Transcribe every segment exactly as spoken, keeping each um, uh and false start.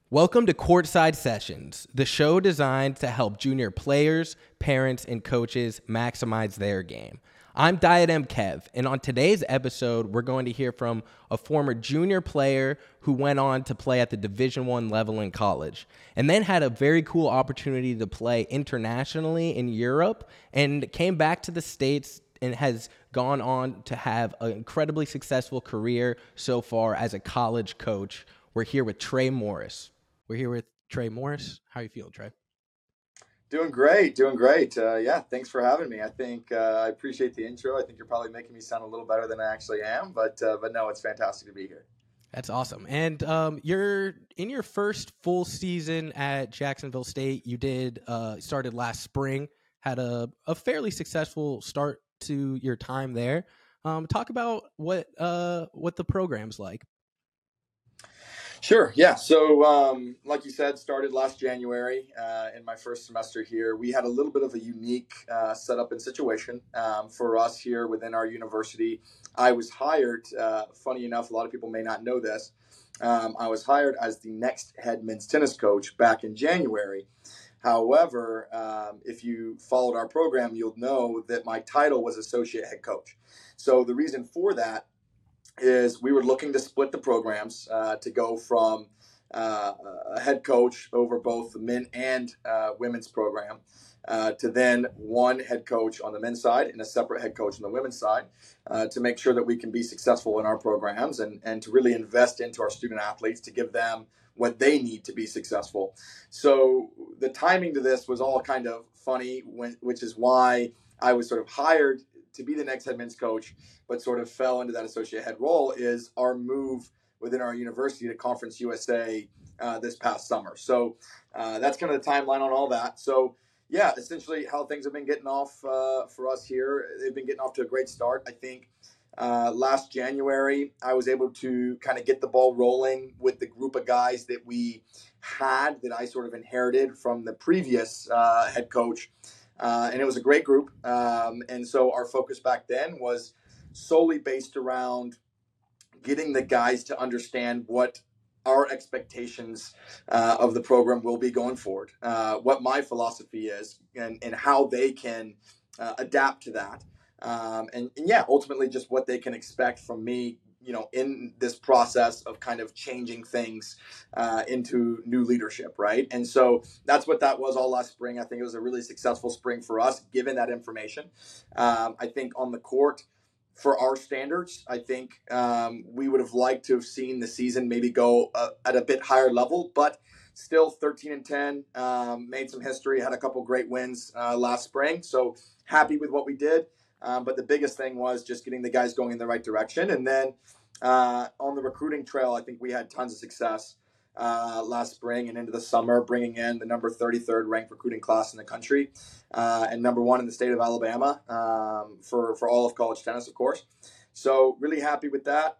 Welcome to Courtside Sessions, the show designed to help junior players, parents, and coaches maximize their game. I'm Diadem Kev, and on today's episode, we're going to hear from a former junior player who went on to play at the Division One level in college, and then had a very cool opportunity to play internationally in Europe, and came back to the States and has gone on to have an incredibly successful career so far as a college coach. We're here with Trey Morris. We're here with Trey Morris. How are you feeling, Trey? Doing great, doing great. Uh, yeah, thanks for having me. I think uh, I appreciate the intro. I think you're probably making me sound a little better than I actually am, but uh, but no, it's fantastic to be here. That's awesome. And um, you're in your first full season at Jacksonville State. You did uh, started last spring, had a, a fairly successful start to your time there. Um, talk about what uh, what the program's like. Sure. Yeah. So, um, like you said, started last January uh, in my first semester here. We had a little bit of a unique uh, setup and situation um, for us here within our university. I was hired, uh, funny enough, a lot of people may not know this. Um, I was hired as the next head men's tennis coach back in January. However, um, if you followed our program, you'll know that my title was associate head coach. So the reason for that is we were looking to split the programs uh, to go from uh, a head coach over both the men and uh, women's program uh, to then one head coach on the men's side and a separate head coach on the women's side uh, to make sure that we can be successful in our programs and, and to really invest into our student athletes to give them what they need to be successful. So the timing to this was all kind of funny, when, which is why I was sort of hired to be the next head men's coach, but sort of fell into that associate head role, is our move within our university to Conference U S A uh, this past summer. So uh, that's kind of the timeline on all that. So yeah, essentially how things have been getting off uh, for us here. They've been getting off to a great start. I think uh, last January, I was able to kind of get the ball rolling with the group of guys that we had that I sort of inherited from the previous uh, head coach. Uh, and it was a great group. Um, and so our focus back then was solely based around getting the guys to understand what our expectations uh, of the program will be going forward, uh, what my philosophy is, and, and how they can uh, adapt to that. Um, and, and yeah, ultimately just what they can expect from me, you know, in this process of kind of changing things uh, into new leadership, right? And so that's what that was all last spring. I think it was a really successful spring for us, given that information. Um, I think on the court, for our standards, I think um, we would have liked to have seen the season maybe go uh, at a bit higher level, but still thirteen and ten, um, made some history, had a couple great wins uh, last spring. So happy with what we did. Um, but the biggest thing was just getting the guys going in the right direction. And then uh, on the recruiting trail, I think we had tons of success uh, last spring and into the summer, bringing in the number thirty-third ranked recruiting class in the country uh, and number one in the state of Alabama um, for, for all of college tennis, of course. So really happy with that,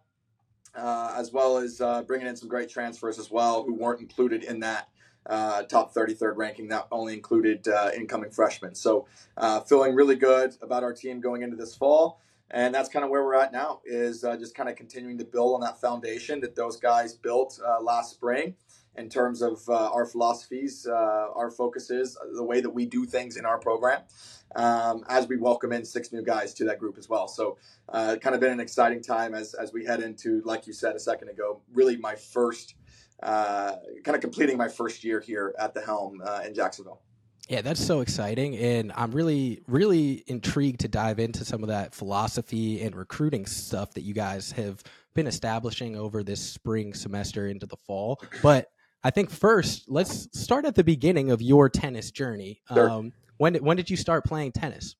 uh, as well as uh, bringing in some great transfers as well who weren't included in that Uh, top thirty-third ranking that only included uh, incoming freshmen. So uh, feeling really good about our team going into this fall. And that's kind of where we're at now, is uh, just kind of continuing to build on that foundation that those guys built uh, last spring in terms of uh, our philosophies, uh, our focuses, the way that we do things in our program, um, as we welcome in six new guys to that group as well. So uh, kind of been an exciting time as, as we head into, like you said a second ago, really my first Uh, kind of completing my first year here at the helm uh, in Jacksonville. Yeah, that's so exciting. And I'm really, really intrigued to dive into some of that philosophy and recruiting stuff that you guys have been establishing over this spring semester into the fall. But I think first, let's start at the beginning of your tennis journey. Sure. Um, when, when did you start playing tennis?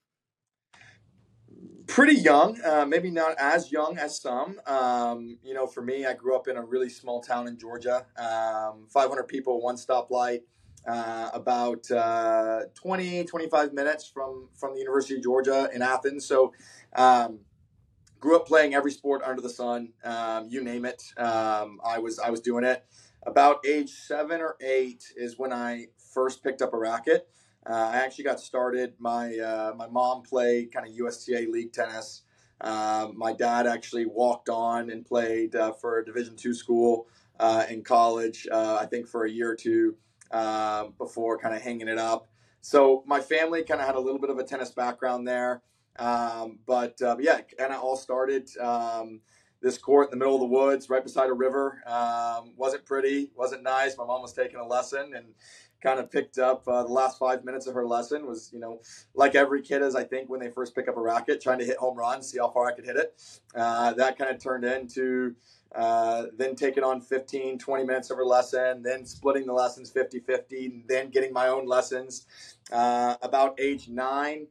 Pretty young, uh, maybe not as young as some. Um, you know, for me, I grew up in a really small town in Georgia, um, five hundred people, one stoplight, uh, about uh, twenty, twenty-five minutes from, from the University of Georgia in Athens. So um, grew up playing every sport under the sun, um, you name it. Um, I was I was doing it. About age seven or eight is when I first picked up a racket. Uh, I actually got started. My uh, my mom played kind of U S T A league tennis. Um, my dad actually walked on and played uh, for a Division two school uh, in college, uh, I think for a year or two uh, before kind of hanging it up. So my family kind of had a little bit of a tennis background there. Um, but uh, yeah, kind of all started um, this court in the middle of the woods, right beside a river. Um, wasn't pretty, wasn't nice. My mom was taking a lesson and kind of picked up uh, the last five minutes of her lesson. Was, you know, like every kid is, I think, when they first pick up a racket, trying to hit home runs, see how far I could hit it. Uh, that kind of turned into uh, then taking on fifteen, twenty minutes of her lesson, then splitting the lessons fifty-fifty, then getting my own lessons. Uh, about age nine,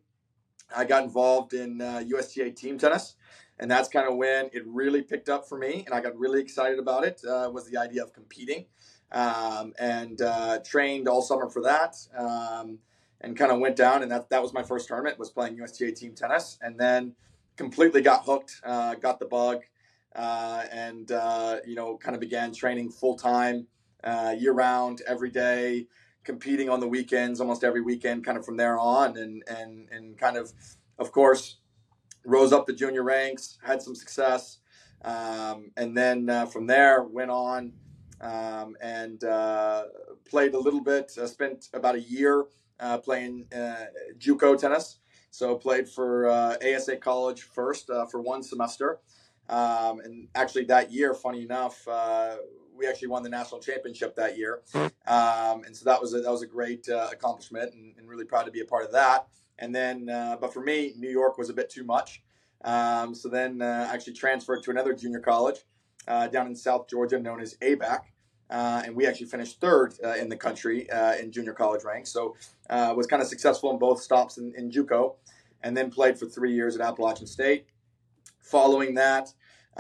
I got involved in uh, U S T A team tennis, and that's kind of when it really picked up for me, and I got really excited about it, uh, was the idea of competing, um, and uh, trained all summer for that, um, and kind of went down, and that, that was my first tournament, was playing U S T A team tennis, and then completely got hooked, uh, got the bug, uh, and, uh, you know, kind of began training full-time, uh, year-round, every day, competing on the weekends, almost every weekend, kind of from there on, and and and kind of, of course, rose up the junior ranks, had some success, um, and then uh, from there went on um, and uh, played a little bit. Uh, spent about a year uh, playing uh, JUCO tennis, so played for uh, A S A College first uh, for one semester, um, and actually that year, funny enough. Uh, We actually won the national championship that year, um, and so that was a, that was a great uh, accomplishment, and, and really proud to be a part of that. And then, uh, but for me, New York was a bit too much, um, so then uh, actually transferred to another junior college uh, down in South Georgia, known as A B A C, uh, and we actually finished third uh, in the country uh, in junior college ranks. So uh, was kind of successful in both stops in, in JUCO, and then played for three years at Appalachian State. Following that.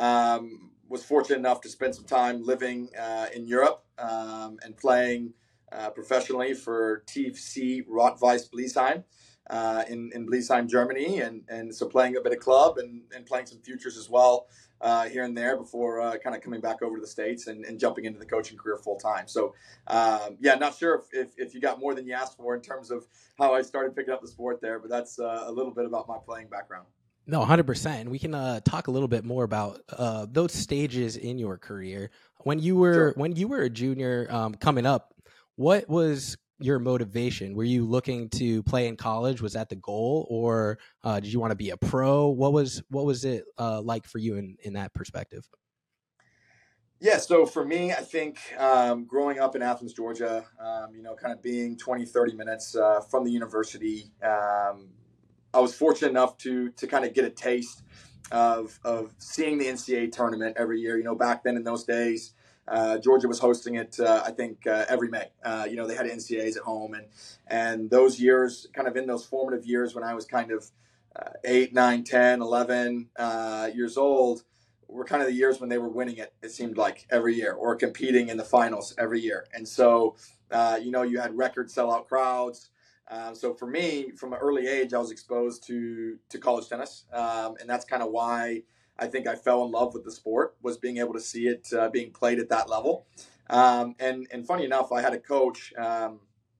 Um, was fortunate enough to spend some time living uh, in Europe um, and playing uh, professionally for T F C Rot-Weiss Bliesheim uh, in, in Bliesheim, Germany. And, and so playing a bit of club and, and playing some futures as well uh, here and there before uh, kind of coming back over to the States and, and jumping into the coaching career full time. So, um, yeah, not sure if, if, if you got more than you asked for in terms of how I started picking up the sport there, but that's uh, a little bit about my playing background. No, one hundred percent. We can uh, talk a little bit more about uh, those stages in your career. When you were Sure. when you were a junior um, coming up, what was your motivation? Were you looking to play in college? Was that the goal, or uh, did you want to be a pro? What was what was it uh, like for you in, in that perspective? Yeah, so for me, I think um, growing up in Athens, Georgia, um, you know, kind of being twenty, thirty minutes uh, from the university, um, I was fortunate enough to to kind of get a taste of of seeing the N C A A tournament every year. You know, back then in those days, uh, Georgia was hosting it. Uh, I think uh, every May. Uh, you know, they had N C A As at home, and and those years, kind of in those formative years when I was kind of uh, eight, nine, ten, eleven uh, years old, were kind of the years when they were winning it. It seemed like every year, or competing in the finals every year, and so uh, you know, you had record sellout crowds. Um, so for me, from an early age, I was exposed to to college tennis, um, and that's kind of why I think I fell in love with the sport, was being able to see it uh, being played at that level. Um, and and funny enough, I had a coach. Um,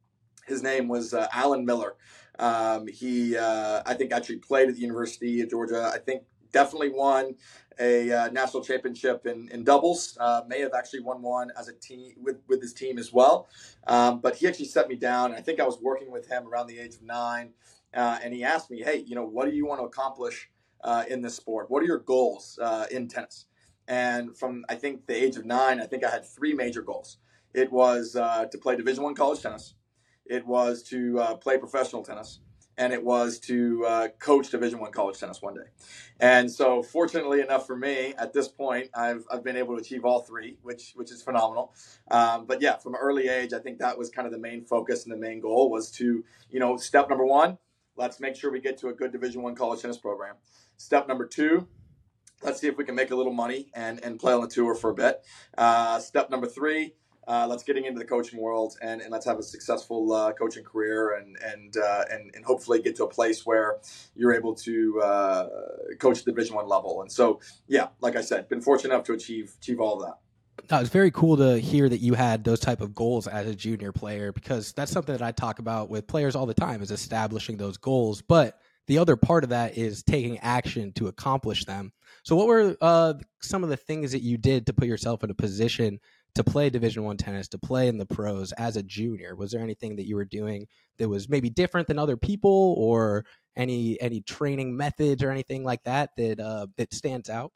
his name was uh, Alan Miller. Um, he, uh, I think, actually played at the University of Georgia. I think definitely won a uh, national championship in, in doubles. Uh, may have actually won one as a team with, with his team as well. Um, but he actually set me down. And I think I was working with him around the age of nine. Uh, and he asked me, hey, you know, what do you want to accomplish uh, in this sport? What are your goals uh, in tennis? And from, I think, the age of nine, I think I had three major goals. It was uh, to play Division I college tennis. It was to uh, play professional tennis. And it was to uh, coach Division I college tennis one day. And so fortunately enough for me, at this point, I've I've been able to achieve all three, which which is phenomenal. Um, but yeah, from an early age, I think that was kind of the main focus and the main goal was to, you know, step number one, let's make sure we get to a good Division I college tennis program. Step number two, let's see if we can make a little money and, and play on the tour for a bit. Uh, step number three, Uh, let's getting into the coaching world and, and let's have a successful uh, coaching career and and, uh, and and hopefully get to a place where you're able to uh, coach the Division I level. And so, yeah, like I said, been fortunate enough to achieve achieve all of that. No, it's very cool to hear that you had those type of goals as a junior player, because that's something that I talk about with players all the time, is establishing those goals. But the other part of that is taking action to accomplish them. So what were uh, some of the things that you did to put yourself in a position to play Division One tennis, to play in the pros as a junior? Was there anything that you were doing that was maybe different than other people, or any any training methods or anything like that that uh, that stands out?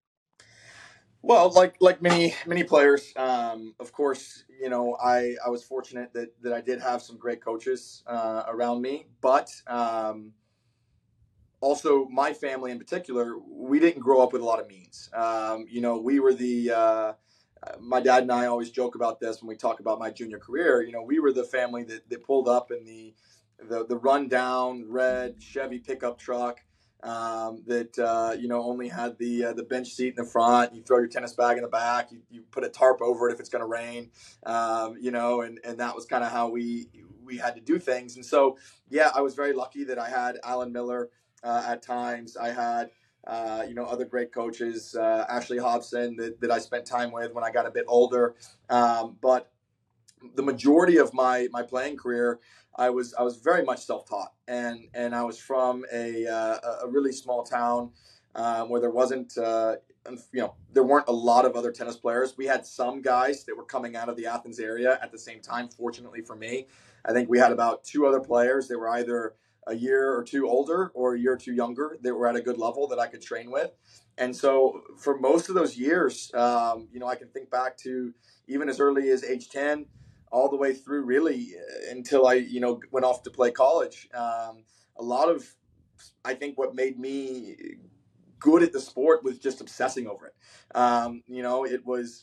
Well, like like many many players, um, of course, you know, I, I was fortunate that that I did have some great coaches uh, around me, but um, also my family in particular, we didn't grow up with a lot of means. Um, you know, we were the uh, my dad and I always joke about this when we talk about my junior career. You know, we were the family that, that pulled up in the the the rundown red Chevy pickup truck um, that uh, you know only had the uh, the bench seat in the front. You throw your tennis bag in the back. You, you put a tarp over it if it's going to rain. Um, you know, and and that was kind of how we we had to do things. And so, yeah, I was very lucky that I had Alan Miller uh, at times. I had uh, you know, other great coaches, uh, Ashley Hobson, that, that I spent time with when I got a bit older. Um, but the majority of my my playing career, I was I was very much self-taught, and and I was from a uh, a really small town um, where there wasn't uh, you know there weren't a lot of other tennis players. We had some guys that were coming out of the Athens area at the same time. Fortunately for me, I think we had about two other players that were either a year or two older or a year or two younger that were at a good level that I could train with. And so for most of those years, um, you know, I can think back to even as early as age ten, all the way through really until I, you know, went off to play college. Um, a lot of, I think what made me good at the sport was just obsessing over it. Um, you know, it was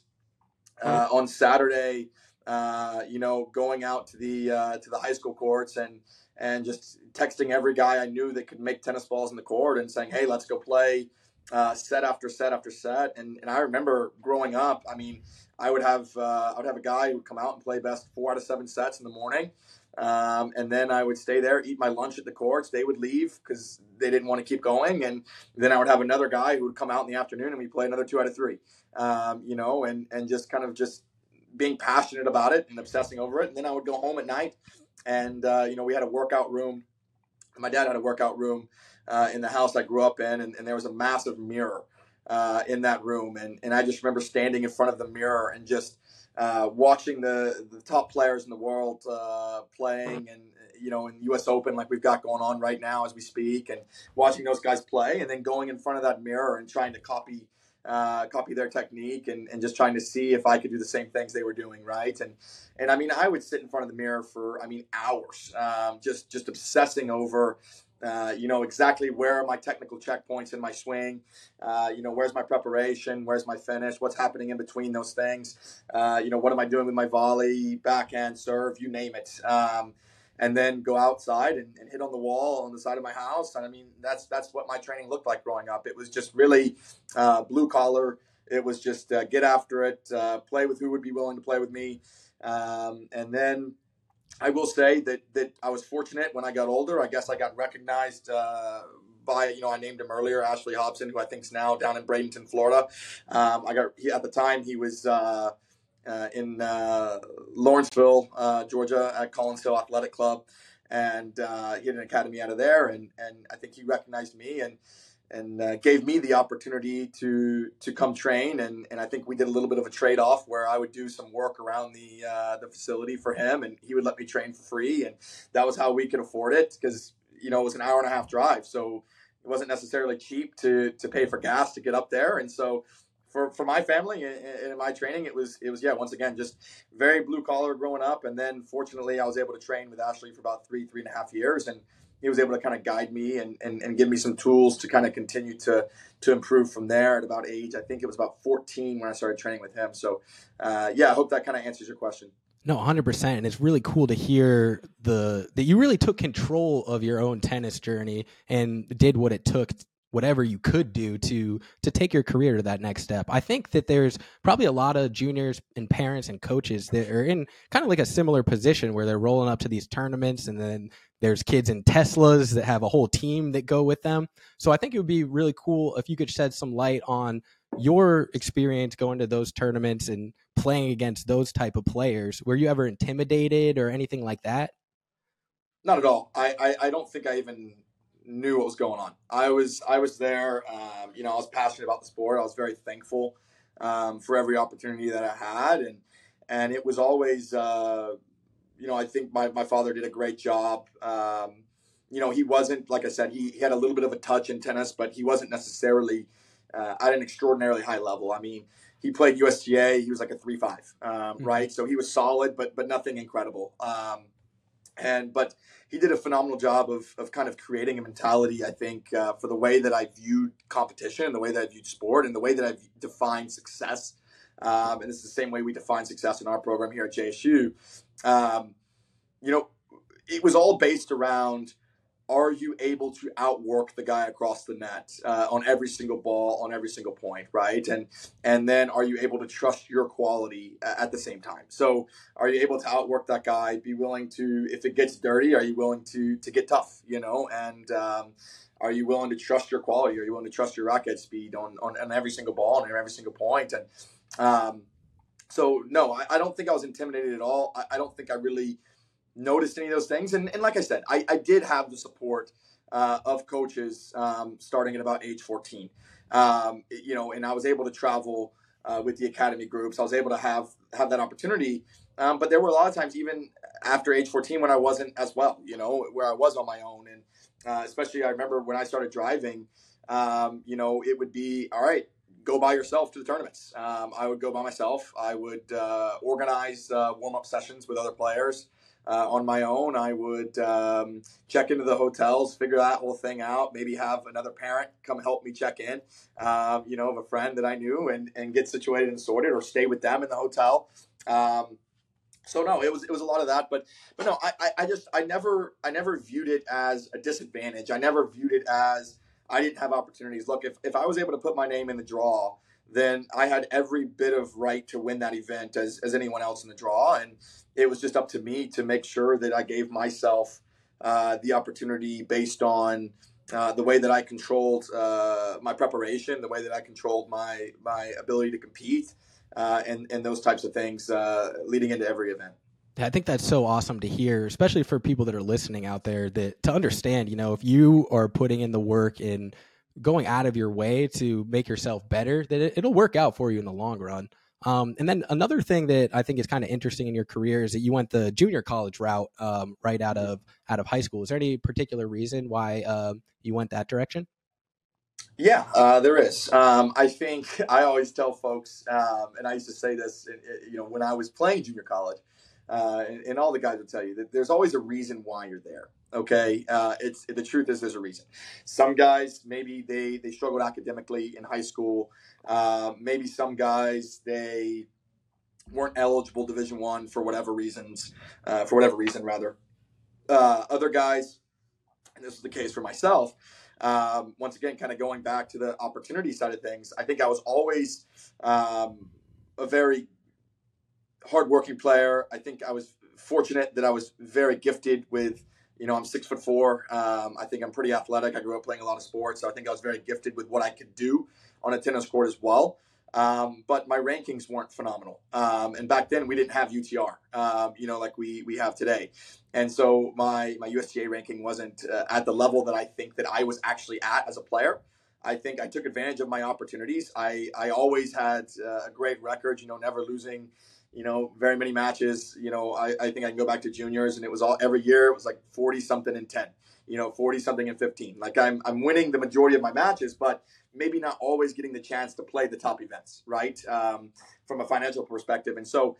uh, on Saturday, uh, you know, going out to the uh, to the high school courts and and just texting every guy I knew that could make tennis balls in the court and saying, hey, let's go play uh, set after set after set. And and I remember growing up, I mean, I would have uh, I would have a guy who would come out and play best four out of seven sets in the morning. Um, and then I would stay there, eat my lunch at the courts. They would leave because they didn't want to keep going. And then I would have another guy who would come out in the afternoon and we play another two out of three, um, you know, and, and just kind of just being passionate about it and obsessing over it. And then I would go home at night and, uh, you know, we had a workout room. My dad had a workout room uh, in the house I grew up in, and, and there was a massive mirror uh, in that room. And, and I just remember standing in front of the mirror and just uh, watching the, the top players in the world uh, playing and, you know, in U S Open like we've got going on right now as we speak, and watching those guys play and then going in front of that mirror and trying to copy uh, copy their technique and, and just trying to see if I could do the same things they were doing, right? And and I mean, I would sit in front of the mirror for, I mean, hours, um, just just obsessing over, uh, you know, exactly where are my technical checkpoints in my swing, uh, you know, where's my preparation, where's my finish, what's happening in between those things, uh, you know, what am I doing with my volley, backhand, serve, you name it. Um, and then go outside and, and hit on the wall on the side of my house. And I mean, that's that's what my training looked like growing up. It was just really uh, blue collar. It was just uh, get after it, uh, play with who would be willing to play with me. Um, and then I will say that that I was fortunate when I got older. I guess I got recognized uh, by, you know, I named him earlier, Ashley Hobson, who I think is now down in Bradenton, Florida. Um, I got he, at the time he was uh, uh, in uh, Lawrenceville, uh, Georgia, at Collins Hill Athletic Club, and uh, he had an academy out of there. And and I think he recognized me and and uh, gave me the opportunity to to come train. And, and I think we did a little bit of a trade-off where I would do some work around the uh, the facility for him, and he would let me train for free. And that was how we could afford it because, you know, it was an hour and a half drive. So it wasn't necessarily cheap to to pay for gas to get up there. And so for, for my family and in my training, it was, it was, yeah, once again, just very blue collar growing up. And then fortunately I was able to train with Ashley for about three, three and a half years. And he was able to kind of guide me and, and, and give me some tools to kind of continue to, to improve from there at about age. I think it was about fourteen when I started training with him. So, uh, yeah, I hope that kind of answers your question. No, one hundred percent. And it's really cool to hear the that you really took control of your own tennis journey and did what it took, whatever you could do to to take your career to that next step. I think that there's probably a lot of juniors and parents and coaches that are in kind of like a similar position where they're rolling up to these tournaments, and then there's kids in Teslas that have a whole team that go with them. So I think it would be really cool if you could shed some light on your experience going to those tournaments and playing against those type of players. Were you ever intimidated or anything like that? Not at all. I, I, I don't think I even knew what was going on. I was I was there. Um, you know, I was passionate about the sport. I was very thankful um, for every opportunity that I had. And, and it was always, uh, you know, I think my, my father did a great job. Um, you know, he wasn't, like I said, he, he had a little bit of a touch in tennis, but he wasn't necessarily uh, at an extraordinarily high level. I mean, he played U S G A. He was like a three five, um, mm-hmm. right? So he was solid, but but nothing incredible. Um, and but he did a phenomenal job of of kind of creating a mentality, I think, uh, for the way that I viewed competition, and the way that I viewed sport, and the way that I defined success. Um, and this is the same way we define success in our program here at J S U. Um, you know, it was all based around, are you able to outwork the guy across the net uh, on every single ball, on every single point, right? And and then are you able to trust your quality at the same time? So are you able to outwork that guy, be willing to, if it gets dirty, are you willing to to get tough, you know? And um, are you willing to trust your quality? Are you willing to trust your racket speed on, on, on every single ball and every single point? And um, so, no, I, I don't think I was intimidated at all. I, I don't think I really noticed any of those things. And, and like I said, I, I did have the support uh, of coaches um, starting at about age fourteen. Um, you know, and I was able to travel uh, with the academy groups. I was able to have, have that opportunity. Um, but there were a lot of times, even after age fourteen, when I wasn't as well, you know, where I was on my own. And uh, especially I remember when I started driving, um, you know, it would be, all right, go by yourself to the tournaments. Um, I would go by myself. I would uh, organize uh, warm-up sessions with other players. Uh, on my own, I would um, check into the hotels, figure that whole thing out, maybe have another parent come help me check in, um, you know, of a friend that I knew, and, and get situated and sorted, or stay with them in the hotel. Um, so no, it was it was a lot of that, but but no, I, I I just I never I never viewed it as a disadvantage. I never viewed it as I didn't have opportunities. Look, if if I was able to put my name in the draw, then I had every bit of right to win that event as as anyone else in the draw. And it was just up to me to make sure that I gave myself uh, the opportunity based on uh, the way that I controlled uh, my preparation, the way that I controlled my my ability to compete, uh, and, and those types of things uh, leading into every event. I think that's so awesome to hear, especially for people that are listening out there, that to understand, you know, if you are putting in the work in going out of your way to make yourself better, that it, it'll work out for you in the long run. Um, and then another thing that I think is kind of interesting in your career is that you went the junior college route um, right out of out of high school. Is there any particular reason why uh, you went that direction? Yeah, uh, there is. Um, I think I always tell folks, um, and I used to say this, you know, when I was playing junior college, uh, and, and all the guys will tell you that there's always a reason why you're there. Okay, uh, it's the truth is there's a reason. Some guys maybe they they struggled academically in high school. Uh, maybe some guys they weren't eligible Division One for whatever reasons, uh, for whatever reason rather. Uh, other guys, and this is the case for myself. Um, once again, kind of going back to the opportunity side of things, I think I was always um, a very hardworking player. I think I was fortunate that I was very gifted with, you know, I'm six foot four. Um, I think I'm pretty athletic. I grew up playing a lot of sports, so I think I was very gifted with what I could do on a tennis court as well. Um, but my rankings weren't phenomenal. Um, and back then we didn't have U T R, um, you know, like we, we have today. And so my, my U S G A ranking wasn't uh, at the level that I think that I was actually at as a player. I think I took advantage of my opportunities. I, I always had uh, a great record, you know, never losing, you know, very many matches. You know, I, I think I can go back to juniors, and it was all every year. It was like forty something and ten, you know, forty something and fifteen. Like I'm, I'm winning the majority of my matches, but maybe not always getting the chance to play the top events, right? Um, from a financial perspective. And so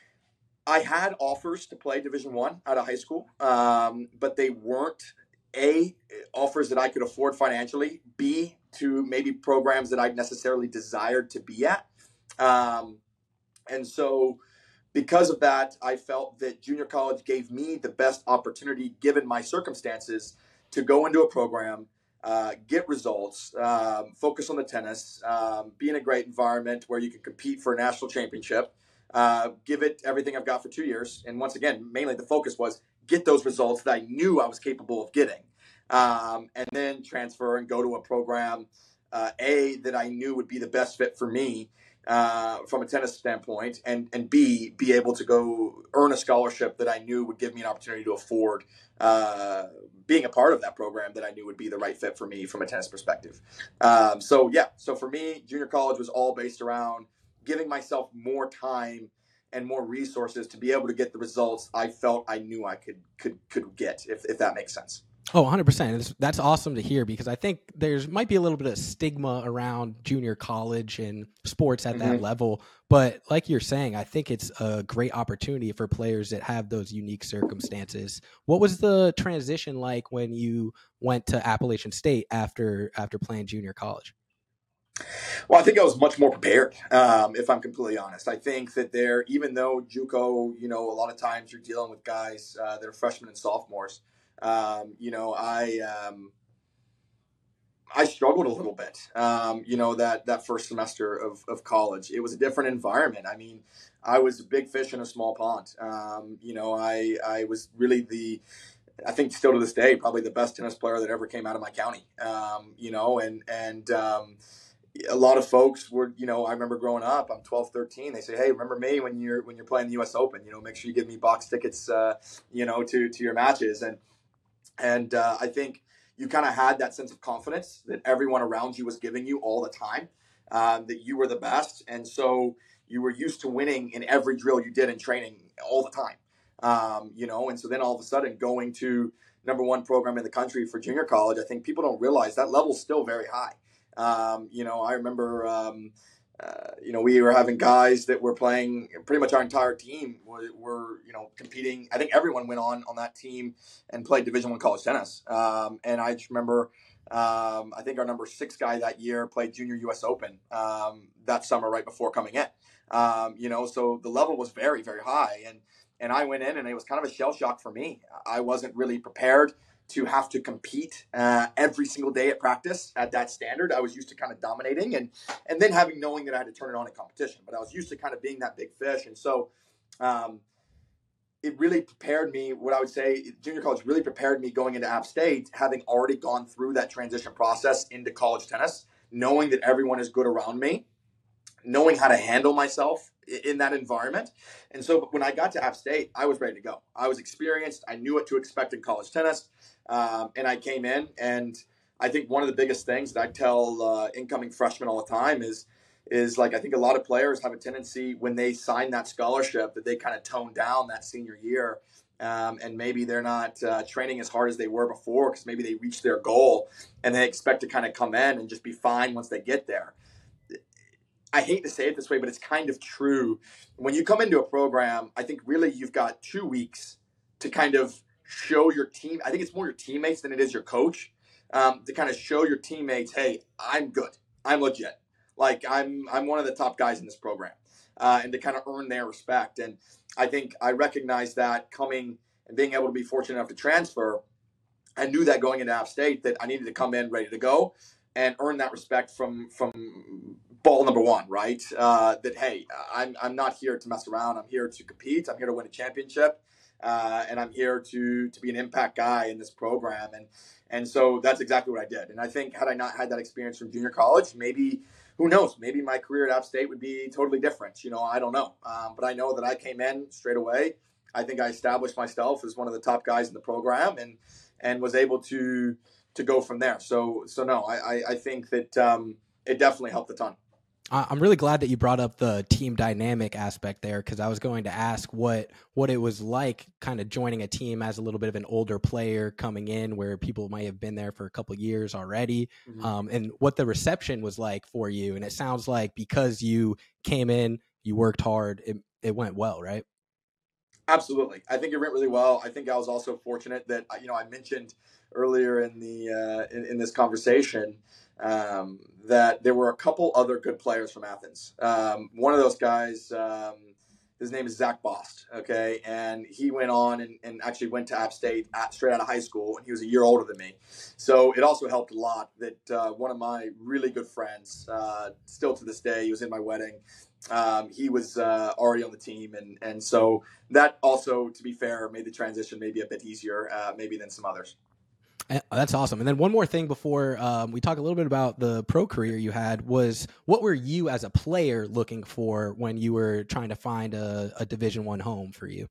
I had offers to play Division One out of high school, um, but they weren't A, offers that I could afford financially, B, to maybe programs that I necessarily desired to be at. Um, and so because of that, I felt that junior college gave me the best opportunity, given my circumstances, to go into a program, uh, get results, um, focus on the tennis, um, be in a great environment where you can compete for a national championship, uh, give it everything I've got for two years. And once again, mainly the focus was get those results that I knew I was capable of getting, um, and then transfer and go to a program, uh, A, that I knew would be the best fit for me, Uh, from a tennis standpoint, and, and B, be able to go earn a scholarship that I knew would give me an opportunity to afford uh, being a part of that program that I knew would be the right fit for me from a tennis perspective. Um, so, yeah, so for me, junior college was all based around giving myself more time and more resources to be able to get the results I felt I knew I could could could get, if, if that makes sense. Oh, one hundred percent. It's, that's awesome to hear, because I think there's might be a little bit of stigma around junior college and sports at mm-hmm. that level. But like you're saying, I think it's a great opportunity for players that have those unique circumstances. What was the transition like when you went to Appalachian State after after playing junior college? Well, I think I was much more prepared, um, if I'm completely honest. I think that there, even though JUCO, you know, a lot of times you're dealing with guys uh, that are freshmen and sophomores. Um, you know, I um, I struggled a little bit, um, you know, that, that first semester of, of college. It was a different environment. I mean, I was a big fish in a small pond. Um, you know, I, I was really the, I think still to this day, probably the best tennis player that ever came out of my county, um, you know, and, and um, a lot of folks were, you know, I remember growing up, I'm twelve, thirteen. They say, hey, remember me when you're, when you're playing the U S Open, you know, make sure you give me box tickets, uh, you know, to, to your matches. And, And uh, I think you kind of had that sense of confidence that everyone around you was giving you all the time, um, that you were the best. And so you were used to winning in every drill you did in training all the time, um, you know. And so then all of a sudden going to number one program in the country for junior college, I think people don't realize that level's still very high. Um, you know, I remember um, – Uh, you know, we were having guys that were playing, pretty much our entire team were, were, you know, competing. I think everyone went on on that team and played Division One college tennis. Um, and I just remember, um, I think our number six guy that year played Junior U S Open um, that summer right before coming in. Um, you know, so the level was very, very high. And, and I went in and it was kind of a shell shock for me. I wasn't really prepared to have to compete uh, every single day at practice at that standard. I was used to kind of dominating and and then having knowing that I had to turn it on in competition. But I was used to kind of being that big fish. And so um, it really prepared me, what I would say, junior college really prepared me going into App State, having already gone through that transition process into college tennis, knowing that everyone is good around me, knowing how to handle myself in that environment. And so when I got to App State, I was ready to go. I was experienced. I knew what to expect in college tennis. Um, and I came in, and I think one of the biggest things that I tell uh, incoming freshmen all the time is, is like, I think a lot of players have a tendency when they sign that scholarship that they kind of tone down that senior year. Um, and maybe they're not uh, training as hard as they were before because maybe they reached their goal and they expect to kind of come in and just be fine once they get there. I hate to say it this way, but it's kind of true. When you come into a program, I think really you've got two weeks to kind of show your team. I think it's more your teammates than it is your coach, um, to kind of show your teammates, hey, I'm good. I'm legit. Like I'm, I'm one of the top guys in this program, uh, and to kind of earn their respect. And I think I recognized that coming and being able to be fortunate enough to transfer. I knew that going into App State that I needed to come in ready to go and earn that respect from, from ball number one, right? Uh, that, hey, I'm, I'm not here to mess around. I'm here to compete. I'm here to win a championship. Uh, and I'm here to to be an impact guy in this program. And and so that's exactly what I did. And I think had I not had that experience from junior college, maybe, who knows, maybe my career at App State would be totally different. You know, I don't know. Um, but I know that I came in straight away. I think I established myself as one of the top guys in the program and and was able to to go from there. So, so no, I, I, I think that um, it definitely helped a ton. I'm really glad that you brought up the team dynamic aspect there, because I was going to ask what what it was like kind of joining a team as a little bit of an older player coming in where people might have been there for a couple of years already, mm-hmm. um, and what the reception was like for you. And it sounds like because you came in, you worked hard, it, it went well, right? Absolutely. I think it went really well. I think I was also fortunate that, you know, I mentioned earlier in the uh, in, in this conversation um, that there were a couple other good players from Athens. Um, one of those guys, um, his name is Zach Bost, okay? And he went on and, and actually went to App State at, straight out of high school, and he was a year older than me. So it also helped a lot that uh, one of my really good friends, uh, still to this day, he was in my wedding, Um, he was uh, already on the team, and and so that also, to be fair, made the transition maybe a bit easier, uh, maybe than some others. That's awesome. And then one more thing before um, we talk a little bit about the pro career you had was, what were you as a player looking for when you were trying to find a, a Division One home for you?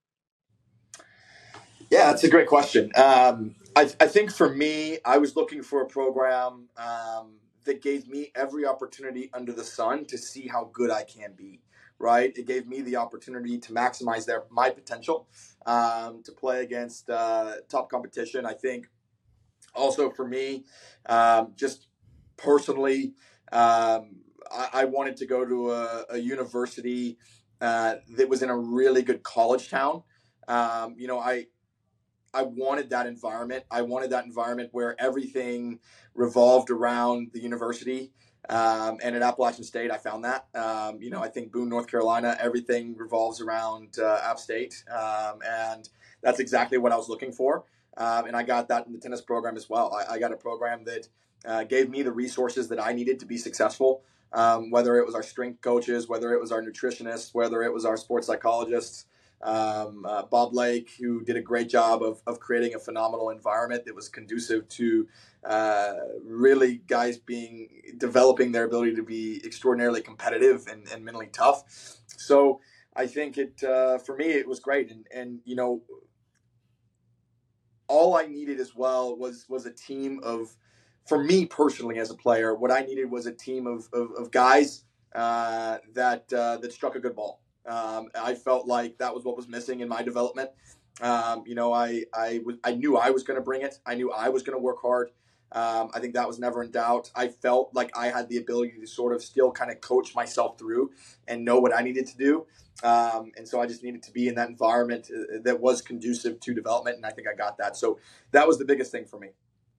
Yeah, that's a great question. Um, I, I think for me, I was looking for a program um, that gave me every opportunity under the sun to see how good I can be. Right, it gave me the opportunity to maximize their my potential, um, to play against uh, top competition. I think also for me, um, just personally, um, I, I wanted to go to a, a university uh, that was in a really good college town. Um, you know, I I wanted that environment. I wanted that environment where everything revolved around the university. Um, and at Appalachian State, I found that. Um, you know, I think Boone, North Carolina, everything revolves around uh, App State. Um, and that's exactly what I was looking for. Um, and I got that in the tennis program as well. I, I got a program that uh, gave me the resources that I needed to be successful, um, whether it was our strength coaches, whether it was our nutritionists, whether it was our sports psychologists. Um, uh, Bob Lake, who did a great job of, of creating a phenomenal environment that was conducive to uh, really guys being developing their ability to be extraordinarily competitive and, and mentally tough. So I think it uh, for me it was great, and and you know all I needed as well was was a team of, for me personally as a player, what I needed was a team of of, of guys uh, that uh, that struck a good ball. Um, I felt like that was what was missing in my development. Um, you know, I I, w- I knew I was going to bring it. I knew I was going to work hard. Um, I think that was never in doubt. I felt like I had the ability to sort of still kind of coach myself through and know what I needed to do. Um, and so I just needed to be in that environment that was conducive to development. And I think I got that. So that was the biggest thing for me.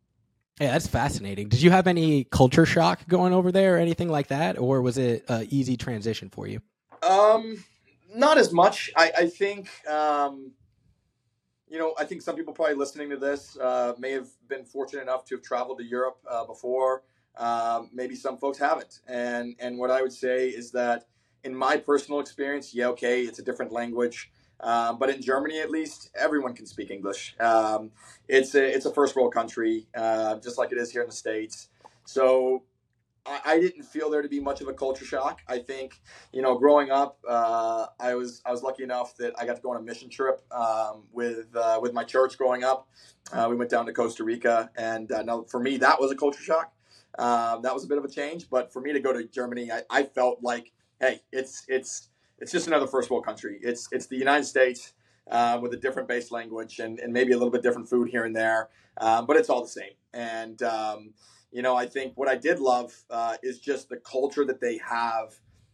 Yeah, that's fascinating. Did you have any culture shock going over there or anything like that? Or was it an easy transition for you? Um, not as much. I, I think, um, you know, I think some people probably listening to this uh, may have been fortunate enough to have traveled to Europe uh, before. Um, maybe some folks haven't. And and what I would say is that in my personal experience, yeah, okay, it's a different language. Um, but in Germany, at least, everyone can speak English. Um, it's a it's a first world country, uh, just like it is here in the States. So I, I didn't feel there to be much of a culture shock. I think, you know, growing up, uh, I was I was lucky enough that I got to go on a mission trip um, with uh, with my church growing up. Uh, we went down to Costa Rica, and uh, now for me that was a culture shock. Um, that was a bit of a change, but for me to go to Germany, I, I felt like, hey, it's it's it's just another first world country. It's it's the United States uh, with a different base language and, and maybe a little bit different food here and there, um, but it's all the same. And um, you know, I think what I did love uh, is just the culture that they have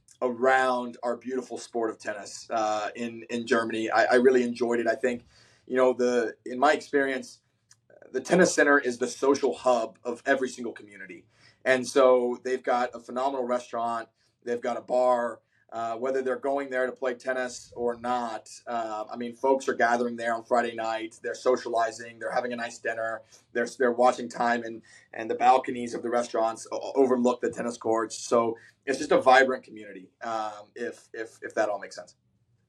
around our beautiful sport of tennis uh, in in Germany. I, I really enjoyed it. I think, you know, the in my experience, the tennis center is the social hub of every single community, and so they've got a phenomenal restaurant. They've got a bar. Uh, whether they're going there to play tennis or not, uh, I mean, folks are gathering there on Friday night. They're socializing. They're having a nice dinner. They're they're watching time, and and the balconies of the restaurants overlook the tennis courts. So it's just a vibrant community. Um, if if if that all makes sense.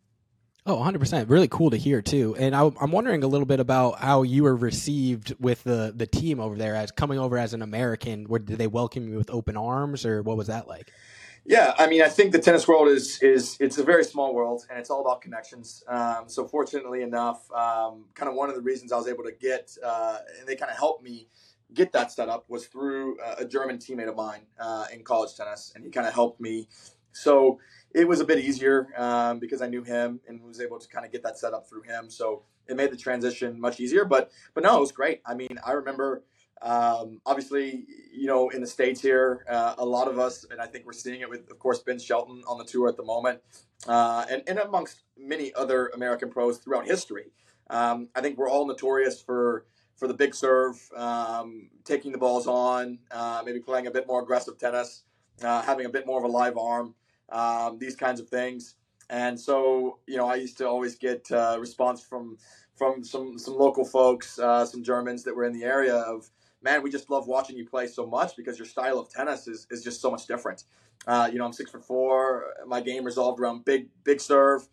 Oh, one hundred percent. Really cool to hear, too. And I, I'm wondering a little bit about how you were received with the, the team over there as coming over as an American. Where, did they welcome you with open arms, or what was that like? Yeah, I mean, I think the tennis world is is it's a very small world, and it's all about connections. Um, so fortunately enough, um, kind of one of the reasons I was able to get, uh, and they kind of helped me get that set up was through a German teammate of mine uh, in college tennis, and he kind of helped me. So it was a bit easier um, because I knew him and was able to kind of get that set up through him. So it made the transition much easier. But but no, it was great. I mean, I remember. Um, obviously, you know, in the States here, uh, a lot of us, and I think we're seeing it with, of course, Ben Shelton on the tour at the moment, uh, and, and amongst many other American pros throughout history. Um, I think we're all notorious for for the big serve, um, taking the balls on, uh, maybe playing a bit more aggressive tennis, uh, having a bit more of a live arm, um, these kinds of things. And so, you know, I used to always get uh, response from from some some local folks, uh, some Germans that were in the area of, man, we just love watching you play so much because your style of tennis is, is just so much different. Uh, you know, I'm six foot four. My game resolved around big, big serve,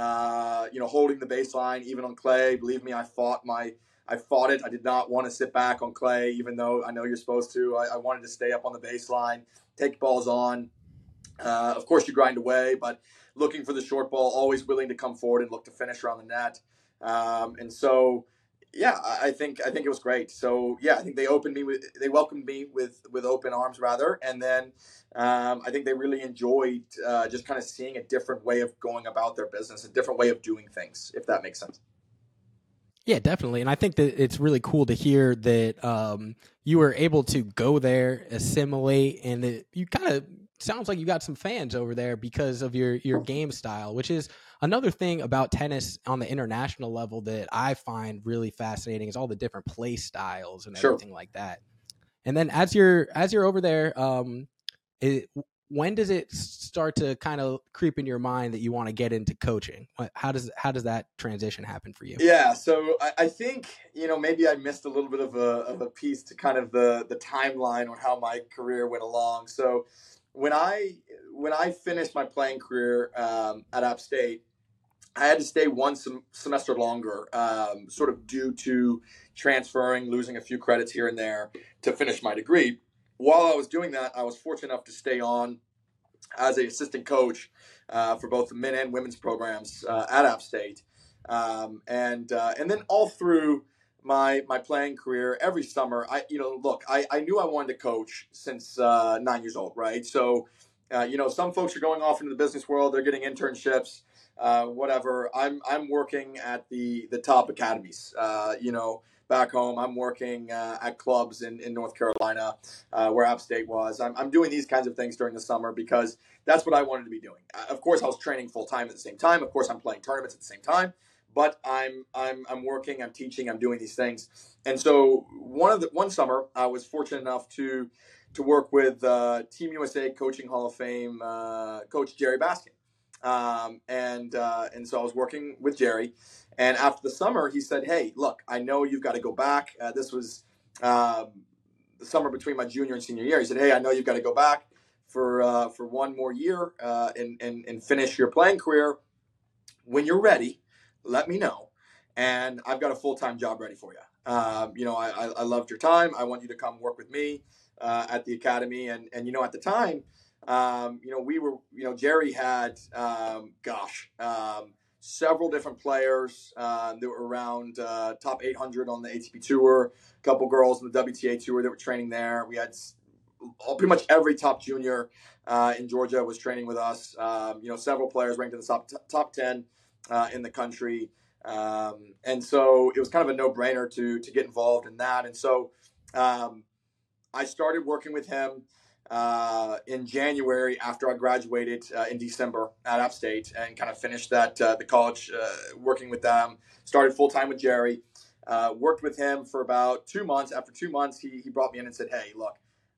uh, you know, holding the baseline, even on clay. Believe me, I fought my, I fought it. I did not want to sit back on clay, even though I know you're supposed to. I, I wanted to stay up on the baseline, take balls on. Uh, of course, you grind away, but looking for the short ball, always willing to come forward and look to finish around the net. Um, and so Yeah, I I think I think it was great. So yeah, I think they opened me with they welcomed me with with open arms rather, and then um, I think they really enjoyed uh, just kind of seeing a different way of going about their business, a different way of doing things, if that makes sense. Yeah, definitely. And I think that it's really cool to hear that um, you were able to go there, assimilate, and that you kind of sounds like you got some fans over there because of your your game style, which is another thing about tennis on the international level that I find really fascinating is all the different play styles and Sure. everything like that. And then as you're as you're over there, um, it, when does it start to kind of creep in your mind that you want to get into coaching? How does how does that transition happen for you? Yeah, so I, I think you know maybe I missed a little bit of a of a piece to kind of the the timeline on how my career went along. So when I when I finished my playing career um, at App State, I had to stay one sem- semester longer, um, sort of due to transferring, losing a few credits here and there to finish my degree. While I was doing that, I was fortunate enough to stay on as an assistant coach uh, for both the men and women's programs uh, at App State, um, and uh, and then all through my my playing career, every summer, I you know look, I, I knew I wanted to coach since uh, nine years old, right? So, uh, you know, some folks are going off into the business world, they're getting internships, uh, whatever. I'm I'm working at the the top academies, uh, you know. Back home, I'm working uh, at clubs in, in North Carolina, uh, where App State was. I'm, I'm doing these kinds of things during the summer because that's what I wanted to be doing. Uh, of course, I was training full time at the same time. Of course, I'm playing tournaments at the same time. But I'm I'm I'm working. I'm teaching. I'm doing these things. And so one of the one summer, I was fortunate enough to to work with uh, Team U S A Coaching Hall of Fame uh, coach Jerry Baskin. Um, and uh, and so I was working with Jerry. And after the summer, he said, "Hey, look, I know you've got to go back. Uh, this was um, the summer between my junior and senior year." He said, "Hey, I know you've got to go back for uh, for one more year uh, and, and and finish your playing career. When you're ready, let me know, and I've got a full time job ready for you. Um, you know, I, I I loved your time. I want you to come work with me uh, at the academy." And and you know, at the time, um, you know, we were, you know, Jerry had, um, gosh. Um, several different players uh, that were around uh, top eight hundred on the A T P Tour, a couple girls in the W T A Tour that were training there. We had all, pretty much every top junior uh, in Georgia was training with us. Um, you know, several players ranked in the top top ten uh, in the country, um, and so it was kind of a no brainer to to get involved in that. And so um, I started working with him uh, in January after I graduated uh, in December at App State and kind of finished that uh, the college uh, working with them. Started full time with Jerry. Uh, worked with him for about two months. After two months, he he brought me in and said, "Hey, look,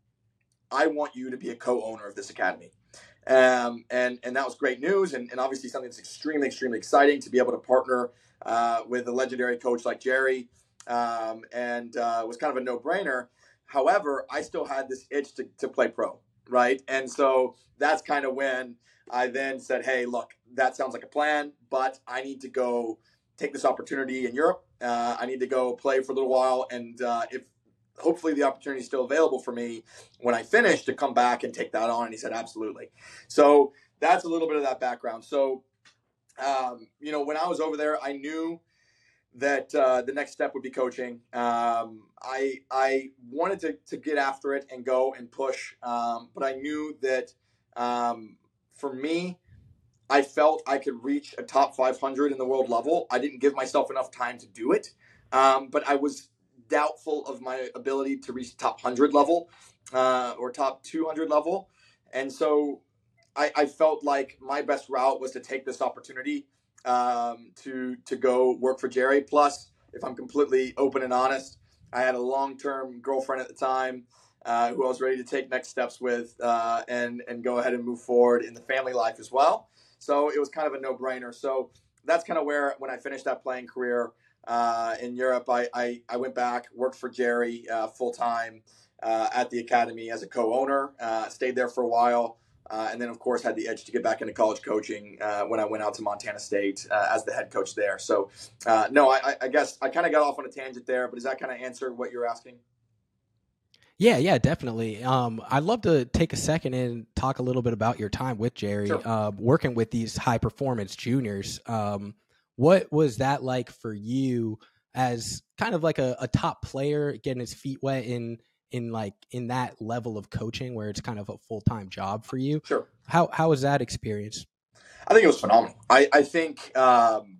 I want you to be a co-owner of this academy." Um, and and that was great news, and, and obviously something that's extremely, extremely exciting to be able to partner uh, with a legendary coach like Jerry, um, and uh, was kind of a no-brainer. However, I still had this itch to, to play pro, right? And so that's kind of when I then said, "Hey, look, that sounds like a plan, but I need to go take this opportunity in Europe. Uh, I need to go play for a little while, and uh, if hopefully the opportunity is still available for me when I finish to come back and take that on." And he said, "Absolutely." So that's a little bit of that background. So, um, you know, when I was over there, I knew that uh, the next step would be coaching. Um, I I wanted to, to get after it and go and push, um, but I knew that um, for me, I felt I could reach a top five hundred in the world level. I didn't give myself enough time to do it, um, but I was doubtful of my ability to reach top one hundred level uh, or top two hundred level. And so I, I felt like my best route was to take this opportunity um, to to go work for Jerry. Plus, if I'm completely open and honest, I had a long term girlfriend at the time uh, who I was ready to take next steps with uh, and and go ahead and move forward in the family life as well. So it was kind of a no brainer. So that's kind of where when I finished that playing career uh, in Europe, I, I I went back, worked for Jerry uh, full time uh, at the academy as a co-owner. Uh, stayed there for a while. Uh, and then, of course, had the edge to get back into college coaching uh, when I went out to Montana State uh, as the head coach there. So, uh, no, I, I guess I kind of got off on a tangent there, but does that kind of answer what you're asking? Yeah, yeah, definitely. Um, I'd love to take a second and talk a little bit about your time with Jerry, Sure. uh, working with these high performance juniors. Um, what was that like for you? as kind of like a, a top player getting his feet wet in in like in that level of coaching where it's kind of a full-time job for you. Sure. How how was that experience? I think it was phenomenal. I, I think um,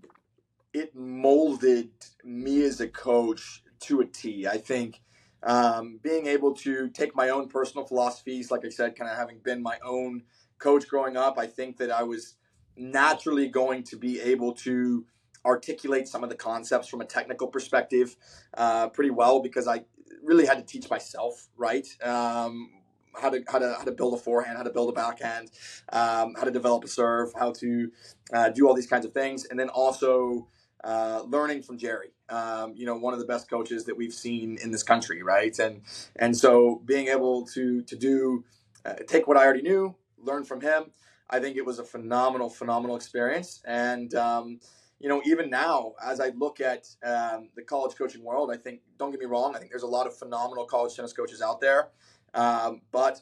it molded me as a coach to a T. I think um, being able to take my own personal philosophies, like I said, kind of having been my own coach growing up, I think that I was naturally going to be able to articulate some of the concepts from a technical perspective uh, pretty well, because I really had to teach myself, right? Um, how to how to how to build a forehand, how to build a backhand, um, how to develop a serve, how to uh, do all these kinds of things, and then also uh, learning from Jerry. Um, you know, one of the best coaches that we've seen in this country, right? And and so being able to to do uh, take what I already knew, learn from him. I think it was a phenomenal, phenomenal experience. And um, you know, even now, as I look at um, the college coaching world, I think, don't get me wrong, I think there's a lot of phenomenal college tennis coaches out there. Um, but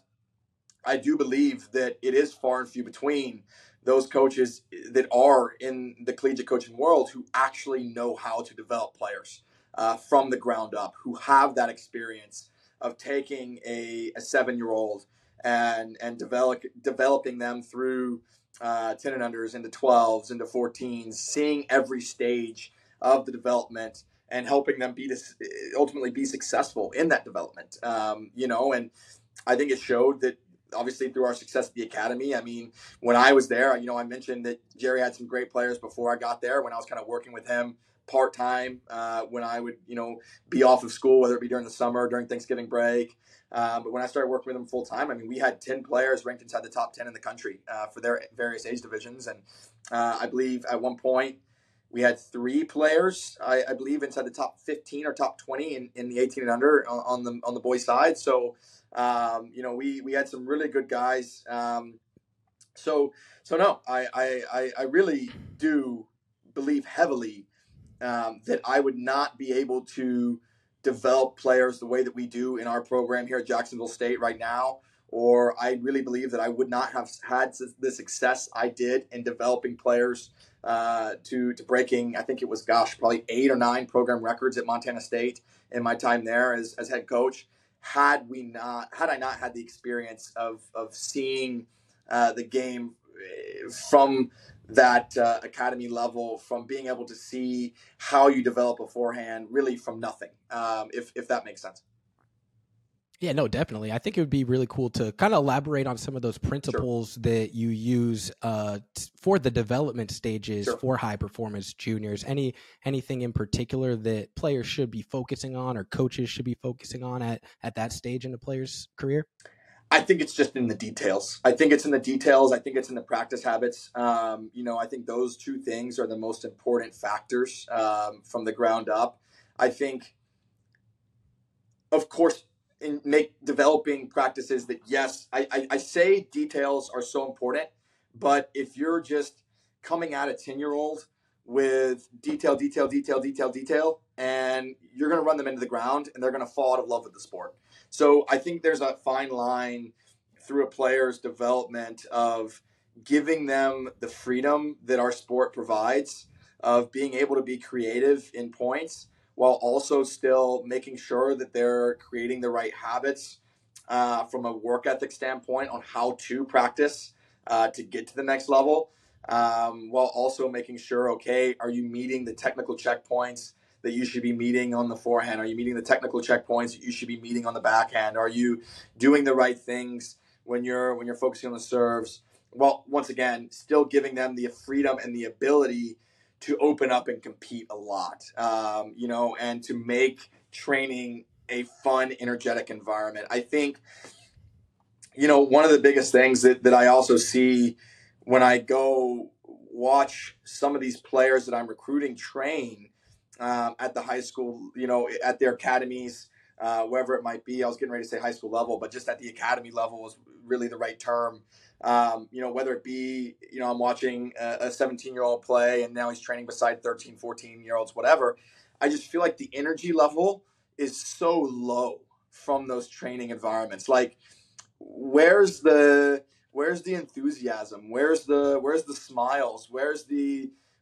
I do believe that it is far and few between those coaches that are in the collegiate coaching world who actually know how to develop players uh, from the ground up, who have that experience of taking a, a seven-year-old and and develop, developing them through uh, ten and unders into twelves, into fourteens, seeing every stage of the development and helping them be this, ultimately be successful in that development. Um, you know, and I think it showed that obviously through our success at the academy. I mean, when I was there, you know, I mentioned that Jerry had some great players before I got there, when I was kind of working with him part-time, uh, when I would, you know, be off of school, whether it be during the summer, during Thanksgiving break. Uh, but when I started working with him full-time, I mean, we had ten players ranked inside the top ten in the country uh, for their various age divisions. And uh, I believe at one point, we had three players, I, I believe, inside the top fifteen or top twenty in, in the eighteen and under on, on the on the boys' side. So, um, you know, we we had some really good guys. Um, so so no, I, I I really do believe heavily um, that I would not be able to develop players the way that we do in our program here at Jacksonville State right now. Or I really believe that I would not have had the success I did in developing players uh, to to breaking, I think it was, gosh, probably eight or nine program records at Montana State in my time there as, as head coach. Had we not, had I not had the experience of of seeing uh, the game from that uh, academy level, from being able to see how you develop a forehand, really from nothing, um, if if that makes sense. Yeah, no, definitely. I think it would be really cool to kind of elaborate on some of those principles sure. that you use uh, t- for the development stages sure. for high performance juniors. Any anything in particular that players should be focusing on, or coaches should be focusing on at, at that stage in the player's career? I think it's just in the details. I think it's in the details. I think it's in the practice habits. Um, you know, I think those two things are the most important factors um, from the ground up. I think, of course, in make developing practices that, yes, I, I, I say details are so important, but if you're just coming at a ten-year-old with detail, detail, detail, detail, detail, and you're going to run them into the ground and they're going to fall out of love with the sport. So I think there's a fine line through a player's development of giving them the freedom that our sport provides, of being able to be creative in points, while also still making sure that they're creating the right habits uh, from a work ethic standpoint on how to practice uh, to get to the next level, um, while also making sure, okay, are you meeting the technical checkpoints that you should be meeting on the forehand? Are you meeting the technical checkpoints that you should be meeting on the backhand? Are you doing the right things when you're when you're focusing on the serves? Well, once again, still giving them the freedom and the ability to open up and compete a lot, um, you know, and to make training a fun, energetic environment. I think, you know, one of the biggest things that, that I also see when I go watch some of these players that I'm recruiting train um, at the high school, you know, at their academies, uh, wherever it might be. I was getting ready to say high school level, but just at the academy level is really the right term. Um, you know, whether it be, you know, I'm watching a seventeen-year-old play and now he's training beside thirteen, fourteen-year-olds, whatever. I just feel like the energy level is so low from those training environments. Like, where's the where's the enthusiasm? Where's the where's the smiles? Where's the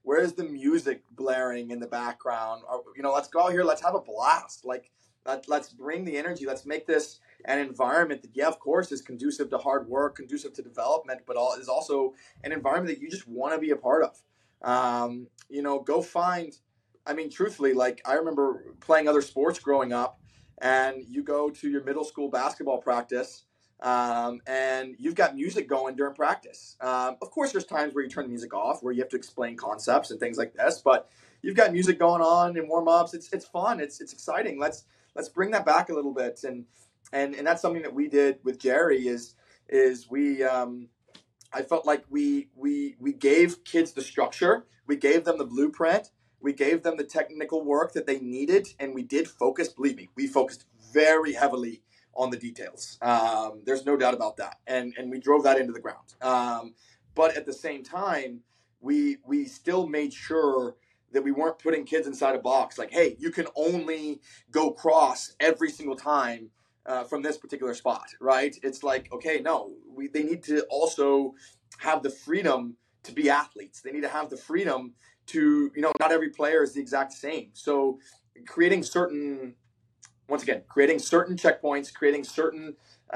Where's the music blaring in the background? Or, you know, let's go out here. Let's have a blast. Like, let, let's bring the energy. Let's make this an environment that, yeah, of course, is conducive to hard work, conducive to development, but all, is also an environment that you just want to be a part of. Um, you know, go find, I mean, truthfully, like I remember playing other sports growing up, and you go to your middle school basketball practice, um, and you've got music going during practice. Um, of course, there's times where you turn the music off, where you have to explain concepts and things like this, but you've got music going on in warm-ups. It's it's fun. It's it's exciting. Let's let's bring that back a little bit, and and and that's something that we did with Jerry. Is is we um, I felt like we we we gave kids the structure, we gave them the blueprint, we gave them the technical work that they needed, and we did focus. Believe me, we focused very heavily on the details. Um, there's no doubt about that, and and we drove that into the ground. Um, but at the same time, we we still made sure that we weren't putting kids inside a box. Like, hey, you can only go cross every single time uh, from this particular spot, right? It's like, okay, no, we they need to also have the freedom to be athletes. They need to have the freedom to, you know, not every player is the exact same. So creating certain, once again, creating certain checkpoints, creating certain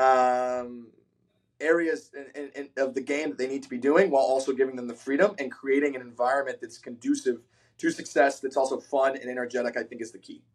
um, areas in, in, in, of the game that they need to be doing, while also giving them the freedom and creating an environment that's conducive to success, that's also fun and energetic, I think is the key.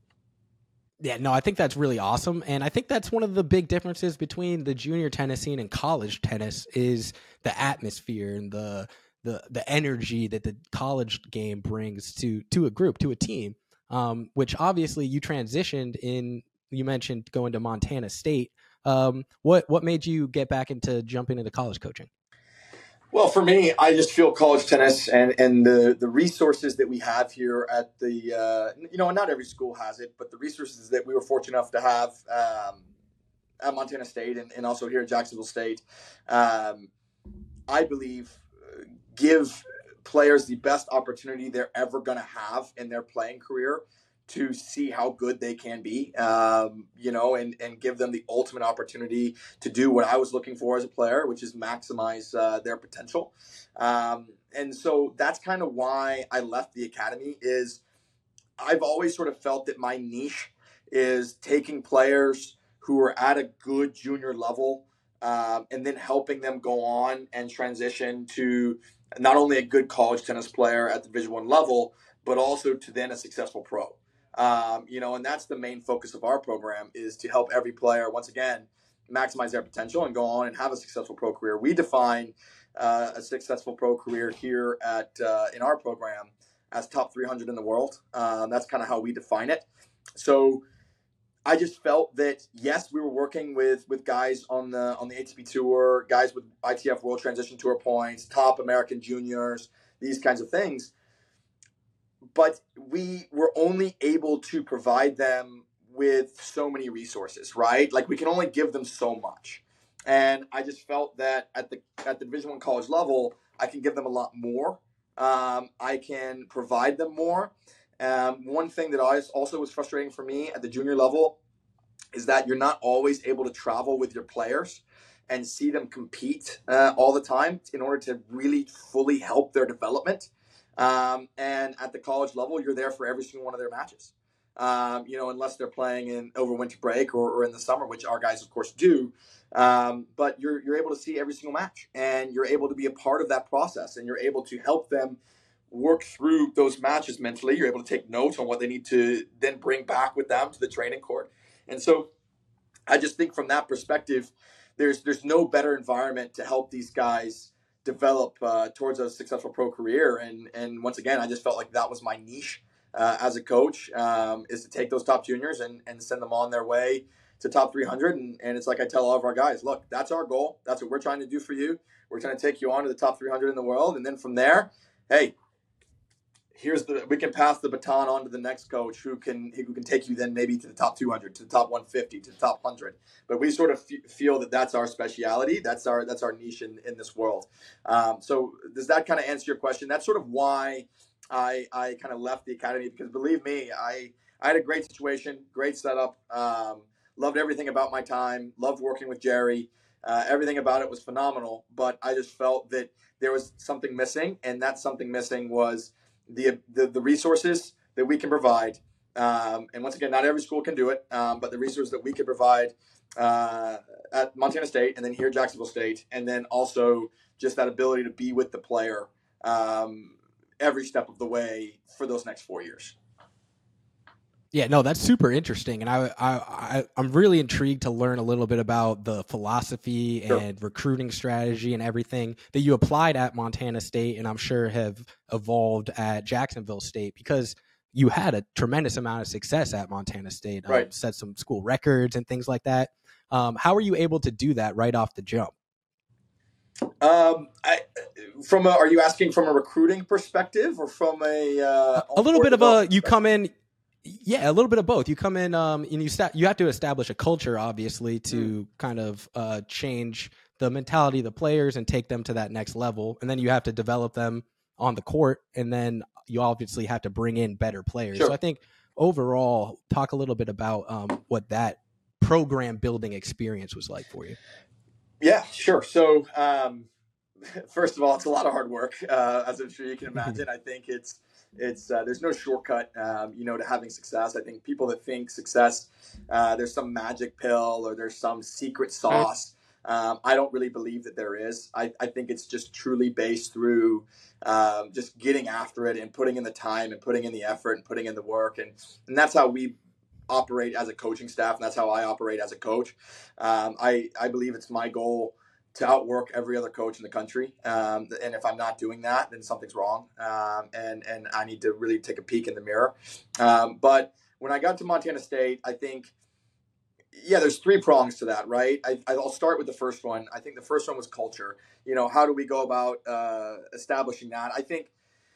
Yeah, no, I think that's really awesome. And I think that's one of the big differences between the junior tennis scene and college tennis is the atmosphere and the the the energy that the college game brings to to a group, to a team, um, which obviously you transitioned in, you mentioned going to Montana State. Um, what what made you get back into jumping into college coaching? Well, for me, I just feel college tennis and, and the, the resources that we have here at the, uh, you know, not every school has it, but the resources that we were fortunate enough to have um, at Montana State and, and also here at Jacksonville State, um, I believe uh, give players the best opportunity they're ever going to have in their playing career to see how good they can be, um, you know, and, and give them the ultimate opportunity to do what I was looking for as a player, which is maximize uh, their potential. Um, and so that's kind of why I left the academy. Is I've always sort of felt that my niche is taking players who are at a good junior level um, and then helping them go on and transition to not only a good college tennis player at the Division One level, but also to then a successful pro. Um, you know, and that's the main focus of our program, is to help every player, once again, maximize their potential and go on and have a successful pro career. We define uh, a successful pro career here at uh, in our program as top three hundred in the world. Um, that's kind of how we define it. So I just felt that, yes, we were working with with guys on the on the A T P Tour, guys with I T F World Transition Tour points, top American juniors, these kinds of things. But we were only able to provide them with so many resources, right? Like, we can only give them so much. And I just felt that at the at the Division One college level, I can give them a lot more. Um, I can provide them more. Um, one thing that always also was frustrating for me at the junior level is that you're not always able to travel with your players and see them compete uh, all the time in order to really fully help their development. Um, and at the college level, you're there for every single one of their matches. Um, you know, unless they're playing in over winter break or, or in the summer, which our guys, of course, do. Um, but you're you're able to see every single match, and you're able to be a part of that process, and you're able to help them work through those matches mentally. You're able to take notes on what they need to then bring back with them to the training court. And so I just think from that perspective, there's there's no better environment to help these guys develop uh, towards a successful pro career. And and once again, I just felt like that was my niche uh, as a coach, um, is to take those top juniors and, and send them on their way to top three hundred. And, and it's like I tell all of our guys, look, that's our goal. That's what we're trying to do for you. We're trying to take you on to the top three hundred in the world. And then from there, hey, here's the, we can pass the baton on to the next coach who can, who can take you then maybe to the top two hundred, to the top one fifty, to the top one hundred. But we sort of f- feel that that's our speciality. That's our, that's our niche in, in this world. Um, so does that kind of answer your question? That's sort of why I, I kind of left the academy, because believe me, I, I had a great situation, great setup. Um, loved everything about my time, loved working with Jerry. Uh, everything about it was phenomenal, but I just felt that there was something missing, and that something missing was the the, the resources that we can provide. Um, and once again, not every school can do it, um, but the resources that we could provide uh, at Montana State and then here at Jacksonville State, and then also just that ability to be with the player um, every step of the way for those next four years. Yeah, no, that's super interesting, and I, I, I I'm really intrigued to learn a little bit about the philosophy and sure. recruiting strategy and everything that you applied at Montana State, and I'm sure have evolved at Jacksonville State, because you had a tremendous amount of success at Montana State, um, right. set some school records and things like that. Um, how were you able to do that right off the jump? Um, I, from a, are you asking from a recruiting perspective or from a uh, a little bit of a you come in. Yeah, a little bit of both. You come in um, and you sta- you have to establish a culture, obviously, to mm. kind of uh, change the mentality of the players and take them to that next level. And then you have to develop them on the court, and then you obviously have to bring in better players. Sure. So I think overall, talk a little bit about um, what that program building experience was like for you. Yeah, sure. So um, first of all, it's a lot of hard work, uh, as I'm sure you can imagine. I think it's It's uh, there's no shortcut, um, you know, to having success. I think people that think success, uh, there's some magic pill or there's some secret sauce. Um, I don't really believe that there is. I, I think it's just truly based through um, just getting after it and putting in the time and putting in the effort and putting in the work. And, and that's how we operate as a coaching staff. And that's how I operate as a coach. Um, I, I believe it's my goal to outwork every other coach in the country. Um, and if I'm not doing that, then something's wrong. Um, and, and I need to really take a peek in the mirror. Um, but when I got to Montana State, I think, yeah, there's three prongs to that, right? I, I'll start with the first one. I think the first one was culture. You know, how do we go about uh, establishing that? I think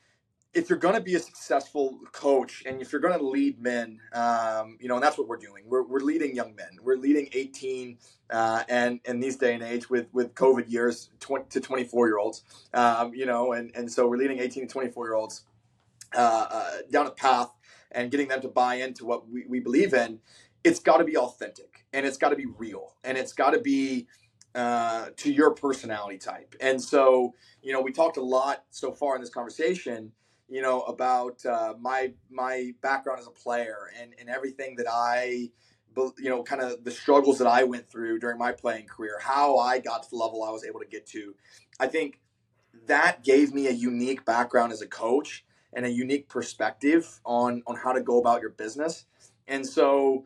if you're going to be a successful coach and if you're going to lead men, um, you know, and that's what we're doing. We're, we're leading young men. We're leading eighteen uh, and in these day and age with, with COVID years twenty to twenty-four year olds, um, you know, and, and so we're leading eighteen to twenty-four year olds uh, uh, down a path and getting them to buy into what we, we believe in. It's got to be authentic and it's got to be real and it's got to be uh, to your personality type. And so, you know, we talked a lot so far in this conversation, you know, about uh, my my background as a player and, and everything that I, you know, kind of the struggles that I went through during my playing career, how I got to the level I was able to get to. I think that gave me a unique background as a coach and a unique perspective on, on how to go about your business. And so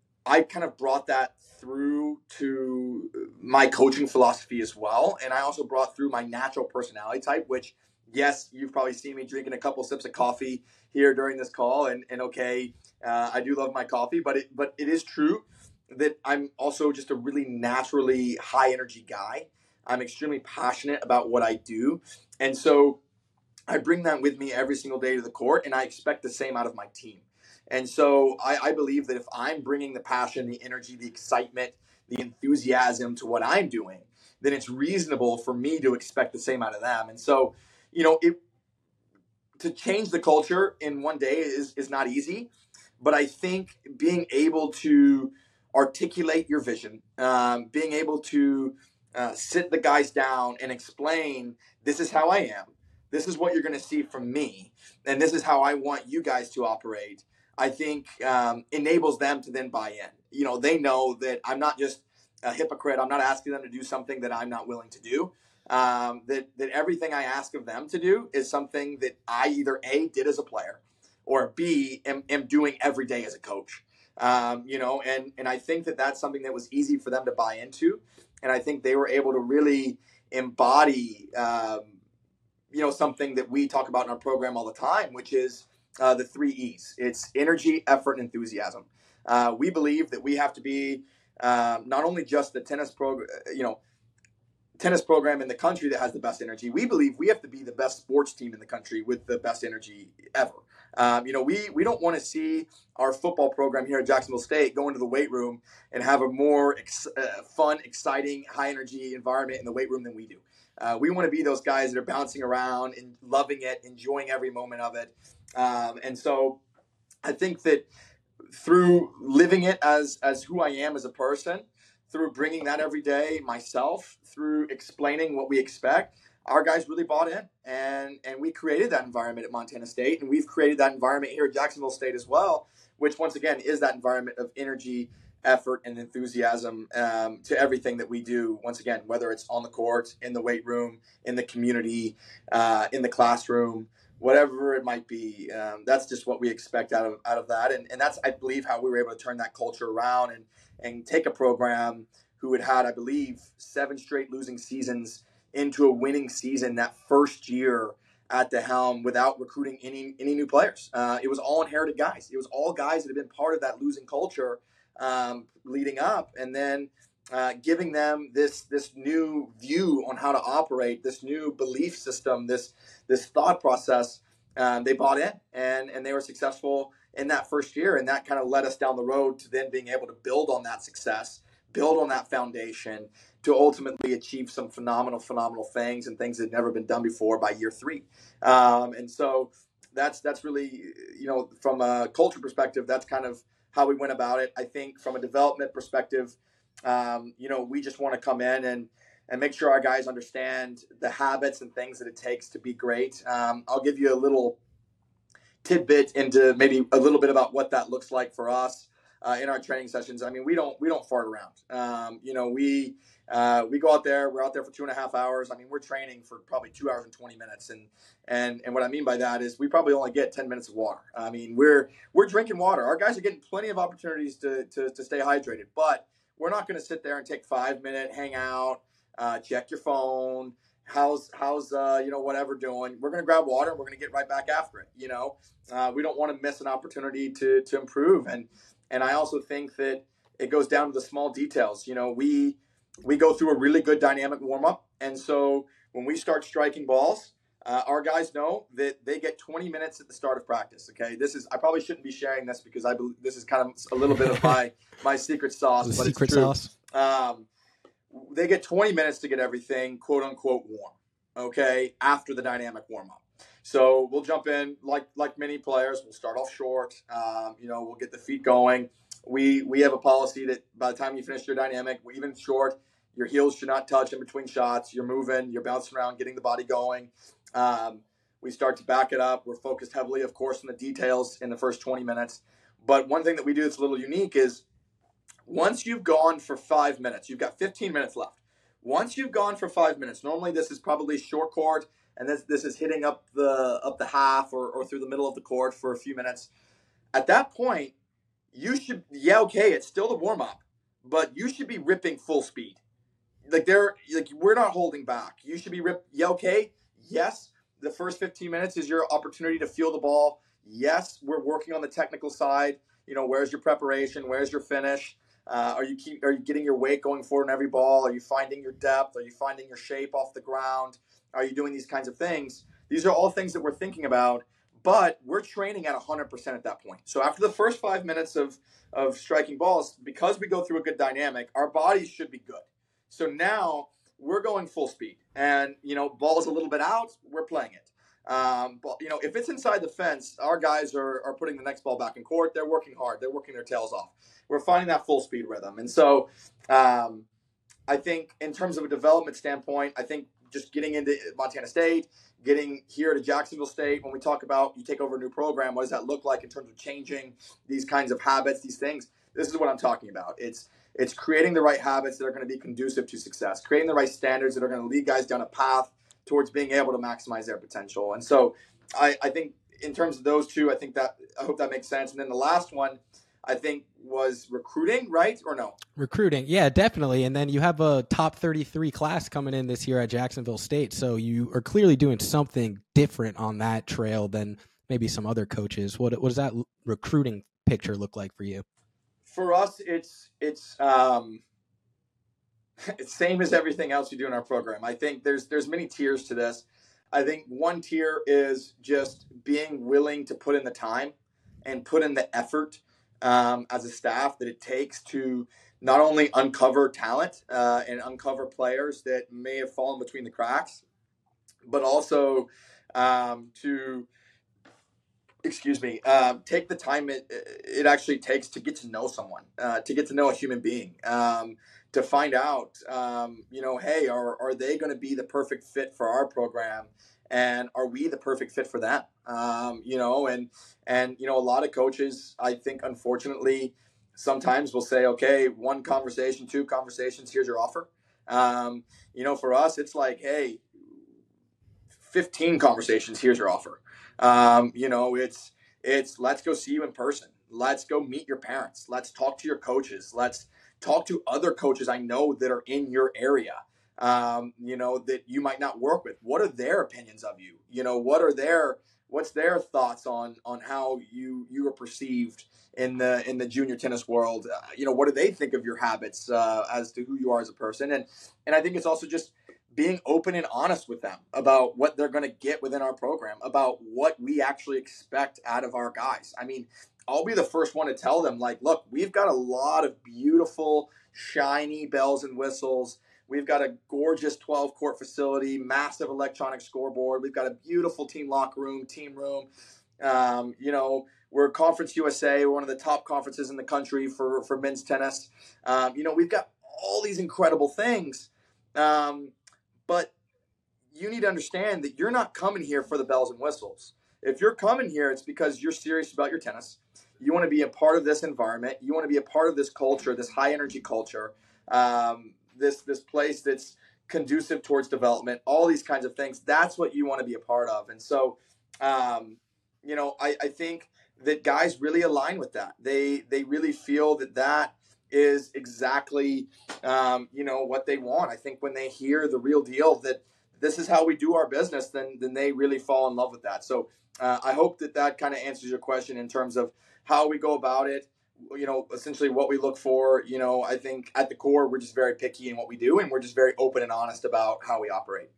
I kind of brought that through to my coaching philosophy as well. And I also brought through my natural personality type, which, yes, you've probably seen me drinking a couple sips of coffee here during this call. And, and okay, uh, I do love my coffee, but it, but it is true that I'm also just a really naturally high energy guy. I'm extremely passionate about what I do. And so I bring that with me every single day to the court, and I expect the same out of my team. And so I, I believe that if I'm bringing the passion, the energy, the excitement, the enthusiasm to what I'm doing, then it's reasonable for me to expect the same out of them. And so, you know, it, to change the culture in one day is, is not easy, but I think being able to articulate your vision, um, being able to uh, sit the guys down and explain, this is how I am. This is what you're going to see from me. And this is how I want you guys to operate. I think um, enables them to then buy in. You know, they know that I'm not just a hypocrite. I'm not asking them to do something that I'm not willing to do. Um, that, that everything I ask of them to do is something that I either A, did as a player, or B, am, am doing every day as a coach. Um, you know, and, and I think that that's something that was easy for them to buy into. And I think they were able to really embody, um, you know, something that we talk about in our program all the time, which is uh, the three E's. It's energy, effort, and enthusiasm. Uh, we believe that we have to be um, not only just the tennis program, you know, tennis program in the country that has the best energy. We believe we have to be the best sports team in the country with the best energy ever. Um, you know, we we don't want to see our football program here at Jacksonville State go into the weight room and have a more ex- uh, fun, exciting, high energy environment in the weight room than we do. Uh, we want to be those guys that are bouncing around and loving it, enjoying every moment of it. Um, and so I think that through living it as as who I am as a person, through bringing that every day, myself, through explaining what we expect, our guys really bought in, and and we created that environment at Montana State, and we've created that environment here at Jacksonville State as well, which once again is that environment of energy, effort, and enthusiasm um, to everything that we do. Once again, whether it's on the court, in the weight room, in the community, uh, in the classroom, whatever it might be, um, that's just what we expect out of out of that, and and that's, I believe, how we were able to turn that culture around and and take a program who had had, I believe, seven straight losing seasons into a winning season that first year at the helm without recruiting any any new players. Uh, it was all inherited guys. It was all guys that had been part of that losing culture um, leading up, and then uh, giving them this this new view on how to operate, this new belief system, this this thought process. Um, they bought in, and and they were successful in that first year, and that kind of led us down the road to then being able to build on that success, build on that foundation, to ultimately achieve some phenomenal, phenomenal things and things that had never been done before by year three. Um, and so that's that's really, you know, from a culture perspective, that's kind of how we went about it. I think from a development perspective, um, you know, we just want to come in and and make sure our guys understand the habits and things that it takes to be great. Um, I'll give you a little tidbit into maybe a little bit about what that looks like for us uh, in our training sessions. I mean, we don't we don't fart around. Um, you know, we uh, we go out there. We're out there for two and a half hours. I mean, we're training for probably two hours and twenty minutes. And and and what I mean by that is we probably only get ten minutes of water. I mean, we're we're drinking water. Our guys are getting plenty of opportunities to to, to stay hydrated, but we're not going to sit there and take five minute hang out, uh, check your phone. How's how's uh, you know, whatever doing? We're going to grab water and we're going to get right back after it. You know, uh, we don't want to miss an opportunity to to improve. And and I also think that it goes down to the small details. You know, we we go through a really good dynamic warm up, and so when we start striking balls, uh, our guys know that they get twenty minutes at the start of practice. Okay, this is, I probably shouldn't be sharing this because I believe this is kind of a little bit of my my secret sauce, The but secret it's true. sauce. Um, they get twenty minutes to get everything quote unquote warm, okay, after the dynamic warm up. So we'll jump in like like many players. We'll start off short. Um, you know, we'll get the feet going. We we have a policy that by the time you finish your dynamic, even short, your heels should not touch in between shots. You're moving, you're bouncing around, getting the body going. Um, we start to back it up. We're focused heavily, of course, on the details in the first twenty minutes. But one thing that we do that's a little unique is once you've gone for five minutes, you've got fifteen minutes left. Once you've gone for five minutes, normally this is probably short court, and this this is hitting up the up the half or, or through the middle of the court for a few minutes. At that point, you should, yeah, okay, it's still the warm up, but you should be ripping full speed. Like they're like we're not holding back. You should be rip. Yeah, okay, yes. The first fifteen minutes is your opportunity to feel the ball. Yes, we're working on the technical side. You know, where's your preparation? Where's your finish? Uh, are you keep? Are you getting your weight going forward on every ball? Are you finding your depth? Are you finding your shape off the ground? Are you doing these kinds of things? These are all things that we're thinking about, but we're training at one hundred percent at that point. So after the first five minutes of, of striking balls, because we go through a good dynamic, our bodies should be good. So now we're going full speed. And, you know, ball's a little bit out, we're playing it. Um, but, you know, if it's inside the fence, our guys are, are putting the next ball back in court. They're working hard. They're working their tails off. We're finding that full speed rhythm. And so um, I think in terms of a development standpoint, I think just getting into Montana State, getting here to Jacksonville State, when we talk about you take over a new program, what does that look like in terms of changing these kinds of habits, these things? This is what I'm talking about. It's it's creating the right habits that are going to be conducive to success, creating the right standards that are going to lead guys down a path towards being able to maximize their potential. And so I, I think in terms of those two, I think that I hope that makes sense. And then the last one, I think, was recruiting, right? Or no? Recruiting. Yeah, definitely. And then you have a top thirty-three class coming in this year at Jacksonville State. So you are clearly doing something different on that trail than maybe some other coaches. What, what does that recruiting picture look like for you? For us, it's, it's, um, it's same as everything else we do in our program. I think there's, there's many tiers to this. I think one tier is just being willing to put in the time and put in the effort Um, as a staff that it takes to not only uncover talent uh, and uncover players that may have fallen between the cracks, but also um, to, excuse me, uh, take the time it, it actually takes to get to know someone, uh, to get to know a human being, um, to find out, um, you know, hey, are, are they going to be the perfect fit for our program? And are we the perfect fit for them? Um, you know, and, and, you know, a lot of coaches, I think, unfortunately, sometimes will say, okay, one conversation, two conversations, here's your offer. Um, you know, for us, it's like, hey, fifteen conversations, here's your offer. Um, you know, it's, it's let's go see you in person. Let's go meet your parents. Let's talk to your coaches. Let's talk to other coaches I know that are in your area, um, you know, that you might not work with. What are their opinions of you? You know, what are their, what's their thoughts on, on how you, you are perceived in the, in the junior tennis world? Uh, you know, what do they think of your habits, uh, as to who you are as a person? And, and I think it's also just being open and honest with them about what they're going to get within our program, about what we actually expect out of our guys. I mean, I'll be the first one to tell them, like, look, we've got a lot of beautiful, shiny bells and whistles. We've got a gorgeous twelve court facility, massive electronic scoreboard. We've got a beautiful team locker room, team room. Um, you know, we're Conference U S A, one of the top conferences in the country for, for men's tennis. Um, you know, we've got all these incredible things. Um, but you need to understand that you're not coming here for the bells and whistles. If you're coming here, it's because you're serious about your tennis. You want to be a part of this environment. You want to be a part of this culture, this high energy culture, um, this this place that's conducive towards development, all these kinds of things. That's what you want to be a part of. And so, um, you know, I, I think that guys really align with that. They they really feel that that is exactly, um, you know, what they want. I think when they hear the real deal, that this is how we do our business, then then they really fall in love with that. So uh, I hope that that kind of answers your question in terms of how we go about it, you know, essentially what we look for. You know, I think at the core, we're just very picky in what we do, and we're just very open and honest about how we operate.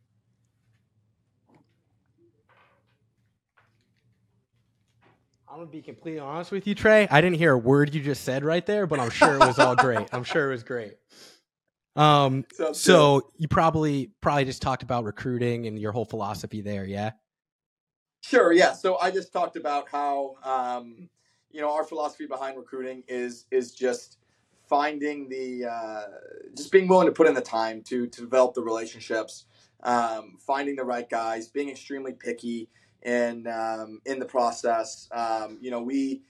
I'm going to be completely honest with you, Trey. I didn't hear a word you just said right there, but I'm sure it was all great. I'm sure it was great. Um, Sounds so good. You probably probably just talked about recruiting and your whole philosophy there, yeah? Sure, yeah. So I just talked about how, um, you know, our philosophy behind recruiting is is just finding the, uh, just being willing to put in the time to, to develop the relationships, um, finding the right guys, being extremely picky in, um, in the process. Um, you know, we,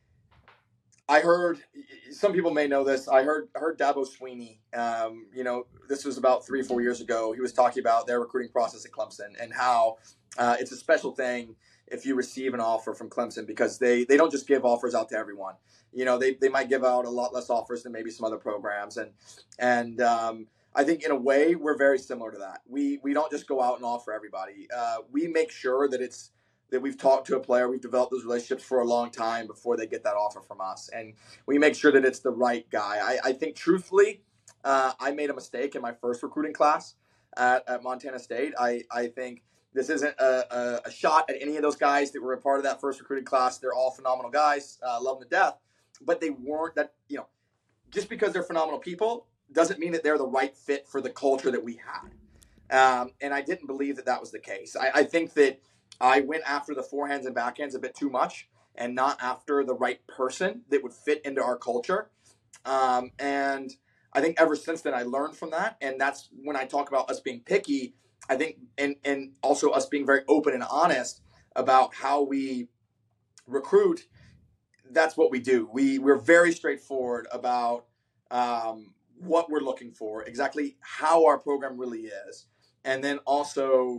I heard, some people may know this, I heard I heard Dabo Sweeney, um, you know, this was about three, four years ago. He was talking about their recruiting process at Clemson and how uh, it's a special thing if you receive an offer from Clemson, because they, they don't just give offers out to everyone. You know, they, they might give out a lot less offers than maybe some other programs. And and um, I think in a way, we're very similar to that. We, we don't just go out and offer everybody. Uh, we make sure that it's, that we've talked to a player, we've developed those relationships for a long time before they get that offer from us. And we make sure that it's the right guy. I, I think truthfully, uh, I made a mistake in my first recruiting class at, at Montana State. I, I think this isn't a, a, a shot at any of those guys that were a part of that first recruiting class. They're all phenomenal guys, uh, love them to death, but they weren't that, you know, just because they're phenomenal people doesn't mean that they're the right fit for the culture that we had. Um, and I didn't believe that that was the case. I, I think that I went after the forehands and backhands a bit too much and not after the right person that would fit into our culture. Um, and I think ever since then I learned from that. And that's when I talk about us being picky, I think, and, and also us being very open and honest about how we recruit. That's what we do. We, we're very straightforward about um, what we're looking for, exactly how our program really is. And then also,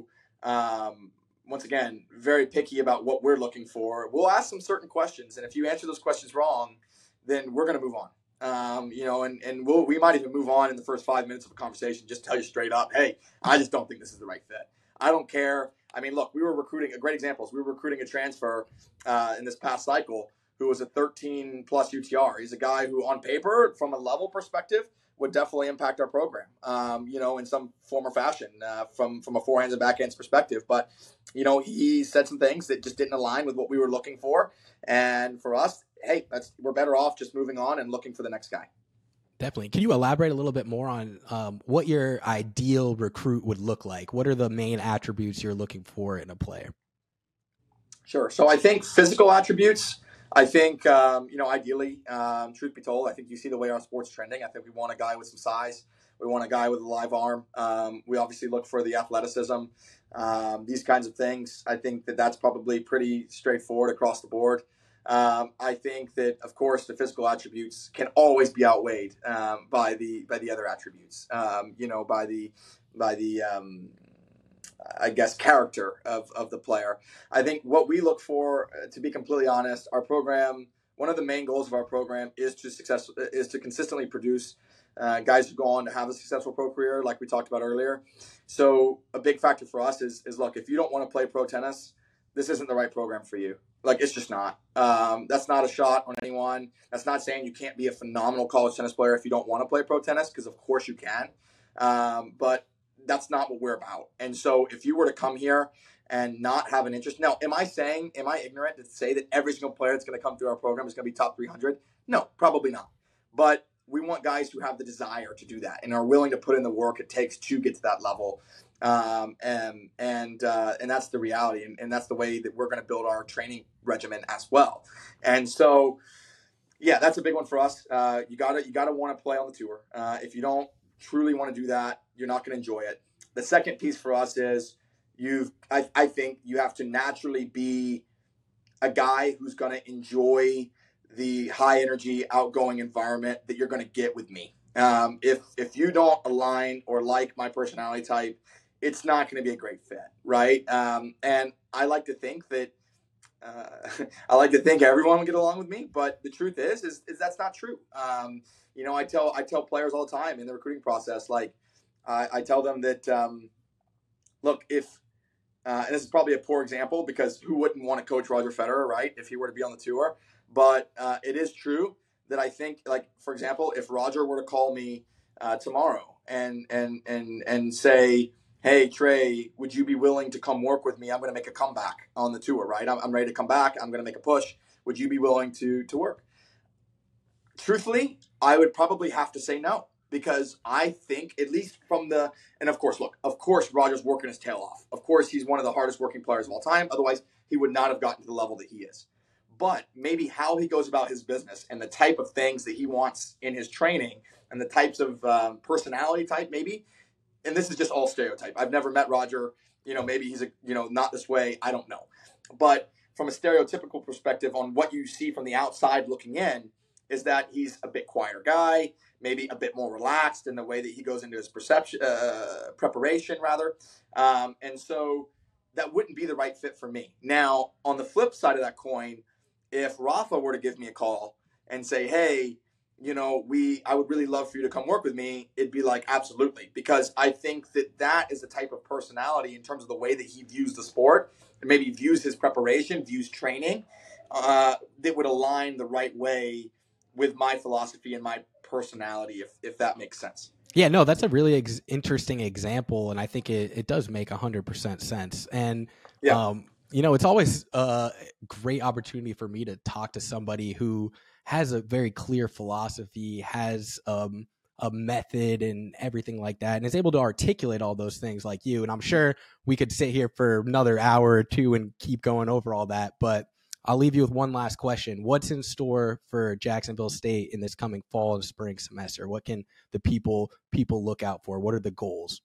um, once again, very picky about what we're looking for. We'll ask some certain questions, and if you answer those questions wrong, then we're going to move on. Um, you know, and, and we'll, we might even move on in the first five minutes of a conversation, just tell you straight up, hey, I just don't think this is the right fit. I don't care. I mean, look, we were recruiting, a great example is we were recruiting a transfer uh, in this past cycle who was a thirteen plus U T R. He's a guy who on paper, from a level perspective, would definitely impact our program, um, you know, in some form or fashion, uh, from, from a forehands and backhands perspective. But, you know, he said some things that just didn't align with what we were looking for. And for us, hey, that's, we're better off just moving on and looking for the next guy. Definitely. Can you elaborate a little bit more on um, what your ideal recruit would look like? What are the main attributes you're looking for in a player? Sure. So I think physical attributes I think, um, you know, ideally, um, truth be told, I think you see the way our sport's trending. I think we want a guy with some size. We want a guy with a live arm. Um, we obviously look for the athleticism, um, these kinds of things. I think that that's probably pretty straightforward across the board. Um, I think that, of course, the physical attributes can always be outweighed um, by the by the other attributes. Um, you know, by the by the um, I guess, character of, of the player. I think what we look for, uh, to be completely honest, our program, one of the main goals of our program is to success is to consistently produce uh, guys who go on to have a successful pro career, like we talked about earlier. So a big factor for us is, is look, if you don't want to play pro tennis, this isn't the right program for you. Like, it's just not. Um, that's not a shot on anyone. That's not saying you can't be a phenomenal college tennis player if you don't want to play pro tennis, because of course you can. Um, but that's not what we're about. And so if you were to come here and not have an interest, now, am I saying, am I ignorant to say that every single player that's going to come through our program is going to be top three hundred? No, probably not. But we want guys who have the desire to do that and are willing to put in the work it takes to get to that level. Um, and and uh, and that's the reality. And, and that's the way that we're going to build our training regimen as well. And so, yeah, that's a big one for us. Uh, you gotta you gotta want to play on the tour. Uh, if you don't truly want to do that, you're not going to enjoy it. The second piece for us is you've, I, I think you have to naturally be a guy who's going to enjoy the high energy, outgoing environment that you're going to get with me. Um, if, if you don't align or like my personality type, it's not going to be a great fit. Right. Um, and I like to think that, uh, I like to think everyone will get along with me, but the truth is, is, is that's not true. Um, you know, I tell, I tell players all the time in the recruiting process, like, I, I tell them that, um, look, if, uh, and this is probably a poor example because who wouldn't want to coach Roger Federer, right, if he were to be on the tour? But uh, it is true that I think, like, for example, if Roger were to call me uh, tomorrow and, and, and, and say, hey, Trey, would you be willing to come work with me? I'm going to make a comeback on the tour, right? I'm, I'm ready to come back. I'm going to make a push. Would you be willing to, to work? Truthfully, I would probably have to say no. Because I think, at least from the, and of course, look, of course, Roger's working his tail off. Of course, he's one of the hardest working players of all time. Otherwise, he would not have gotten to the level that he is. But maybe how he goes about his business and the type of things that he wants in his training and the types of um, personality type, maybe, and this is just all stereotype. I've never met Roger. You know, maybe he's, a, you know, not this way. I don't know. But from a stereotypical perspective on what you see from the outside looking in, is that he's a bit quieter guy, maybe a bit more relaxed in the way that he goes into his perception, uh, preparation rather. Um, and so that wouldn't be the right fit for me. Now, on the flip side of that coin, if Rafa were to give me a call and say, hey, you know, we, I would really love for you to come work with me, it'd be like, absolutely. Because I think that that is the type of personality in terms of the way that he views the sport, and maybe views his preparation, views training, uh, that would align the right way with my philosophy and my personality, if if that makes sense. Yeah, no, that's a really ex- interesting example, and I think it, it does make one hundred percent sense. And, yeah. um, you know, it's always a great opportunity for me to talk to somebody who has a very clear philosophy, has um, a method and everything like that, and is able to articulate all those things like you. And I'm sure we could sit here for another hour or two and keep going over all that, but I'll leave you with one last question. What's in store for Jacksonville State in this coming fall and spring semester? What can the people people look out for? What are the goals?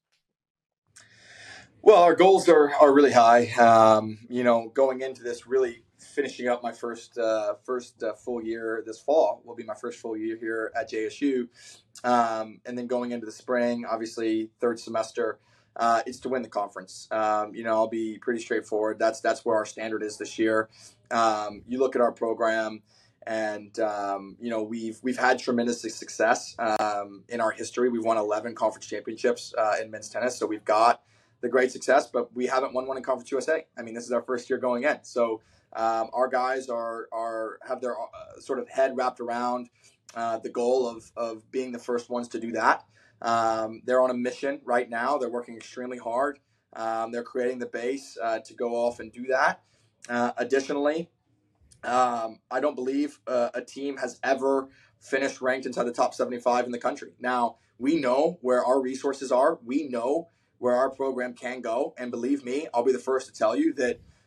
Well, our goals are, are really high. Um, you know, going into this, really finishing up my first uh, first uh, full year this fall will be my first full year here at J S U. Um, and then going into the spring, obviously third semester, uh, it's to win the conference. Um, you know, I'll be pretty straightforward. That's that's where our standard is this year. Um, you look at our program, and um, you know we've we've had tremendous success um, in our history. We've won eleven conference championships uh, in men's tennis, so we've got the great success. But we haven't won one in Conference U S A. I mean, this is our first year going in, so um, our guys are are have their uh, sort of head wrapped around uh, the goal of of being the first ones to do that. Um, they're on a mission right now. They're working extremely hard. Um, they're creating the base uh, to go off and do that. Uh, additionally, um, I don't believe uh, a team has ever finished ranked inside the top seventy-five in the country. Now, we know where our resources are. We know where our program can go. And believe me, I'll be the first to tell you that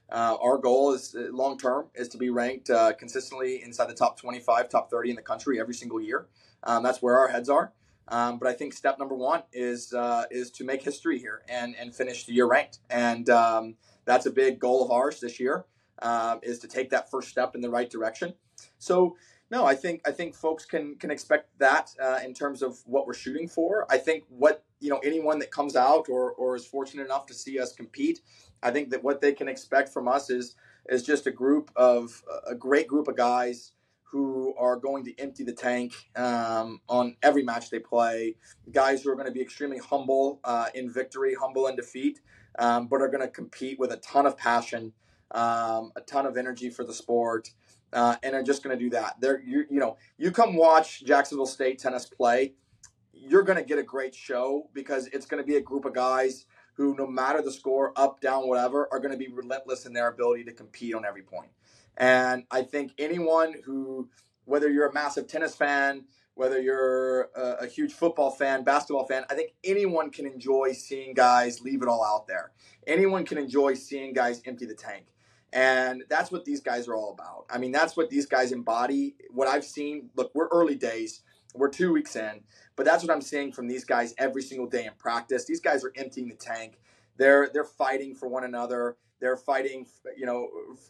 Uh, our goal is uh, long term is to be ranked uh, consistently inside the top twenty-five, top thirty in the country every single year. Um, that's where our heads are. Um, but I think step number one is uh, is to make history here and and finish the year ranked, and um, that's a big goal of ours this year. Uh, is to take that first step in the right direction. So no, I think I think folks can can expect that uh, in terms of what we're shooting for. I think what you know anyone that comes out or or is fortunate enough to see us compete, I think that what they can expect from us is is just a group of a great group of guys who are going to empty the tank um, on every match they play. Guys who are going to be extremely humble uh, in victory, humble in defeat, um, but are going to compete with a ton of passion, um, a ton of energy for the sport, uh, and are just going to do that. They're you, you know you come watch Jacksonville State tennis play, you're going to get a great show because it's going to be a group of guys who, no matter the score, up, down, whatever, are going to be relentless in their ability to compete on every point. And I think anyone who, whether you're a massive tennis fan, whether you're a, a huge football fan, basketball fan, I think anyone can enjoy seeing guys leave it all out there. Anyone can enjoy seeing guys empty the tank. And that's what these guys are all about. I mean, that's what these guys embody. What I've seen, look, we're early days. We're two weeks in. But that's what I'm seeing from these guys every single day in practice. These guys are emptying the tank. They're they're fighting for one another. They're fighting, you know,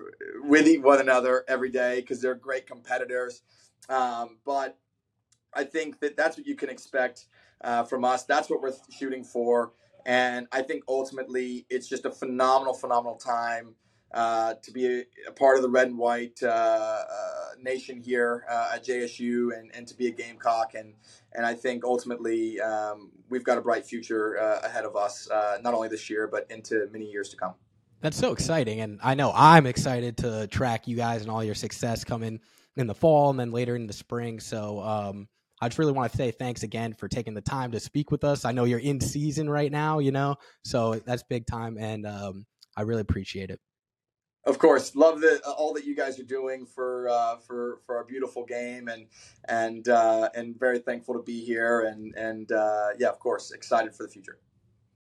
with one another every day because they're great competitors. Um, but I think that that's what you can expect uh, from us. That's what we're shooting for. And I think ultimately it's just a phenomenal, phenomenal time uh, to be a, a part of the red and white uh, uh, nation here uh, at J S U and, and to be a Gamecock. And, and I think ultimately um, we've got a bright future uh, ahead of us, uh, not only this year, but into many years to come. That's so exciting. And I know I'm excited to track you guys and all your success coming in the fall and then later in the spring. So um, I just really want to say thanks again for taking the time to speak with us. I know you're in season right now, you know, so that's big time. And um, I really appreciate it. Of course, love the all that you guys are doing for uh, for for our beautiful game, and and uh, and very thankful to be here, and and uh, yeah, of course, excited for the future.